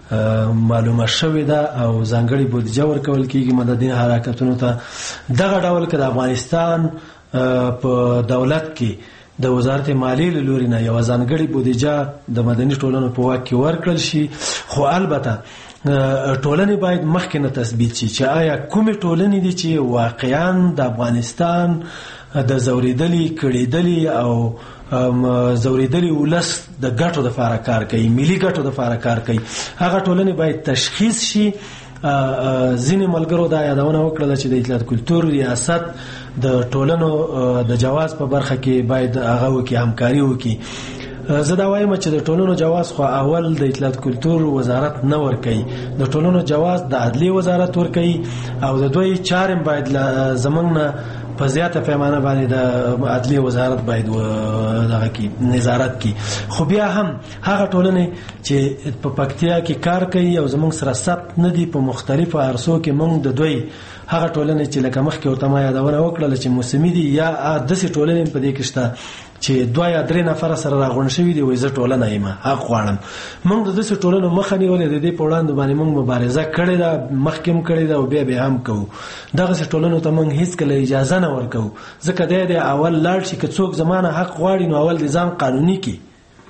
معلومه شوې ده او ځانګړي بودیجه ورکول کیږي مدني حرکتونو ته. دغه ډول کې د افغانستان په دولت کې د وزارت مالیې له لوري نه یو ځانګړي بودیجه د مدني ټولنو په واک کې ورکړل شي. خو البته ټولنې باید مخکې نه تثبیت شي چې آیا کومې ټولنې دي چې واقعا د افغانستان د زوریدلي کړیدلي او زوریدلي ولس د ګټو د لپاره کار کوي ملي ګټو د لپاره کار کوي. هغه ټولنې باید تشخیص شي. ځینې ملګرو دا یادونه وکړه چې د اطلاعات کلتور ریاست د ټولنو د جواز په برخه کې باید هغه وکړي همکاري وکړي. زه دا وایم چې د ټولنو جواز خو اول د اطلاعات کلتور وزارت نه ورکوي د ټولنو جواز د عدلیه وزارت ورکوي او د دوی چارې باید زمونږ نه په زیاته پیمانه باندې د عدلیه وزارت باید دغه کی نظارت کی. خو بیا هم هغه ټولنې چې په پکتیا کې کار کوي او زمونږ سره ثبت نه دي په مختلفو عرصو کې مونږ د دوی هغه ټولنې چې لکه مخکې ورته ما یادونه وکړه چې موسمي دي یا داسې ټولنې په دې کې شته چې 2 یا 3 نفر سره راغون شوی دی وای زه ټولنه یم حق غواړم. موږ د دې ټولنو مخه نیولې د دې په وړاندې باندې موږ مبارزه کړې ده مخکې کړې ده او بیا هم کوو. دغه ټولنو ته موږ هیڅ کله اجازه نه ورکو ځکه د اول لاړ شي که څوک زمانه حق غواړي نو اول نظام قانوني کی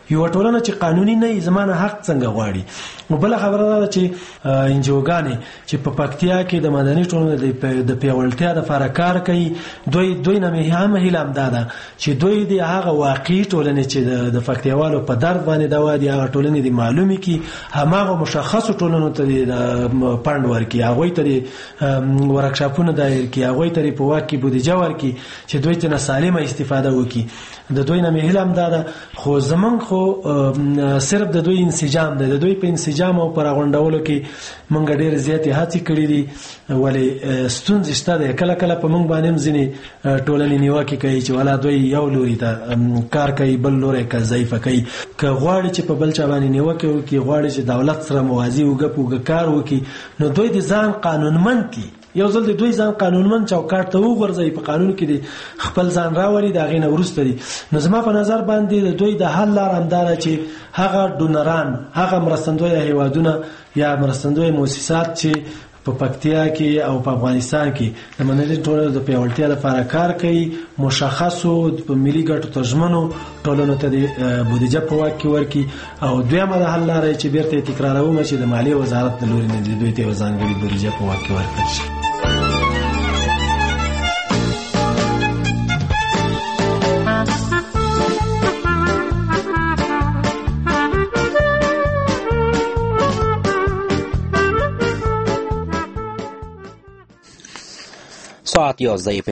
یو ټولنه چې قانوني نه زمانه حق څنګه غواړي. او بل خبره ده چې انجوګانې چې په پکتیا کې د مدني ټولنې د پیاوړتیا لپاره کار کوي دوی نه هم هیله ده چې دوی د هغه واقعي ټولنې چې د پکتیاوالو په درد باندې دا وایي هغه ټولنې د معلومي کې هماغه مشخص ټولنو ته د پاند ورکی هغه ته ورکشاپونه دایر کی هغه ته په واقعي بودیجه ورکی چې دوی ته سالمه استفاده وکړي. د دوی نه هیله ده خو زمونږ خو صرف د دوی انسجام ده. د دوی په انسجام او پر غونډولو کې مونږ ډېر زیاتې هڅې کړې دي ولې ستونزې شته ده. کله کله په مونږ باندې ځینې ټولنې نیوکې کوي چې ولا دوی یو لوري ته کار کوي بل لوري کا ضعیفه کوي. که غواړي چې په بل چا باندې نیوکې وکړي غواړي چې دولت سره موازی وګپ کار وکړي نو دوی د ځان قانونمند کی یو ځل د دوی ځان قانونمند چوکاټ ته وګرځي په قانون کې د خپل ځان راوړي دا غینه ورسته دي. نو زما په نظر باندې د دوی د حل لار همدار چې هغه ډونران هغه مرستندوی هیوادونه یا مرستندوی مؤسسات چې په پکتیا کې او په افغانستان کې د مدني ټولنې د پیاوړتیا لپاره کار کوي مشخصو په ملي ګټو تضمنو ټولنو ته د بودیجه په واک کې ورکی. او دویمه د حل لارې چې بیرته تکراروم چې د مالیې وزارت د لوري نه دوی ته ځانګړي بودیجه په واک کې ورکړي شي. ساعت 11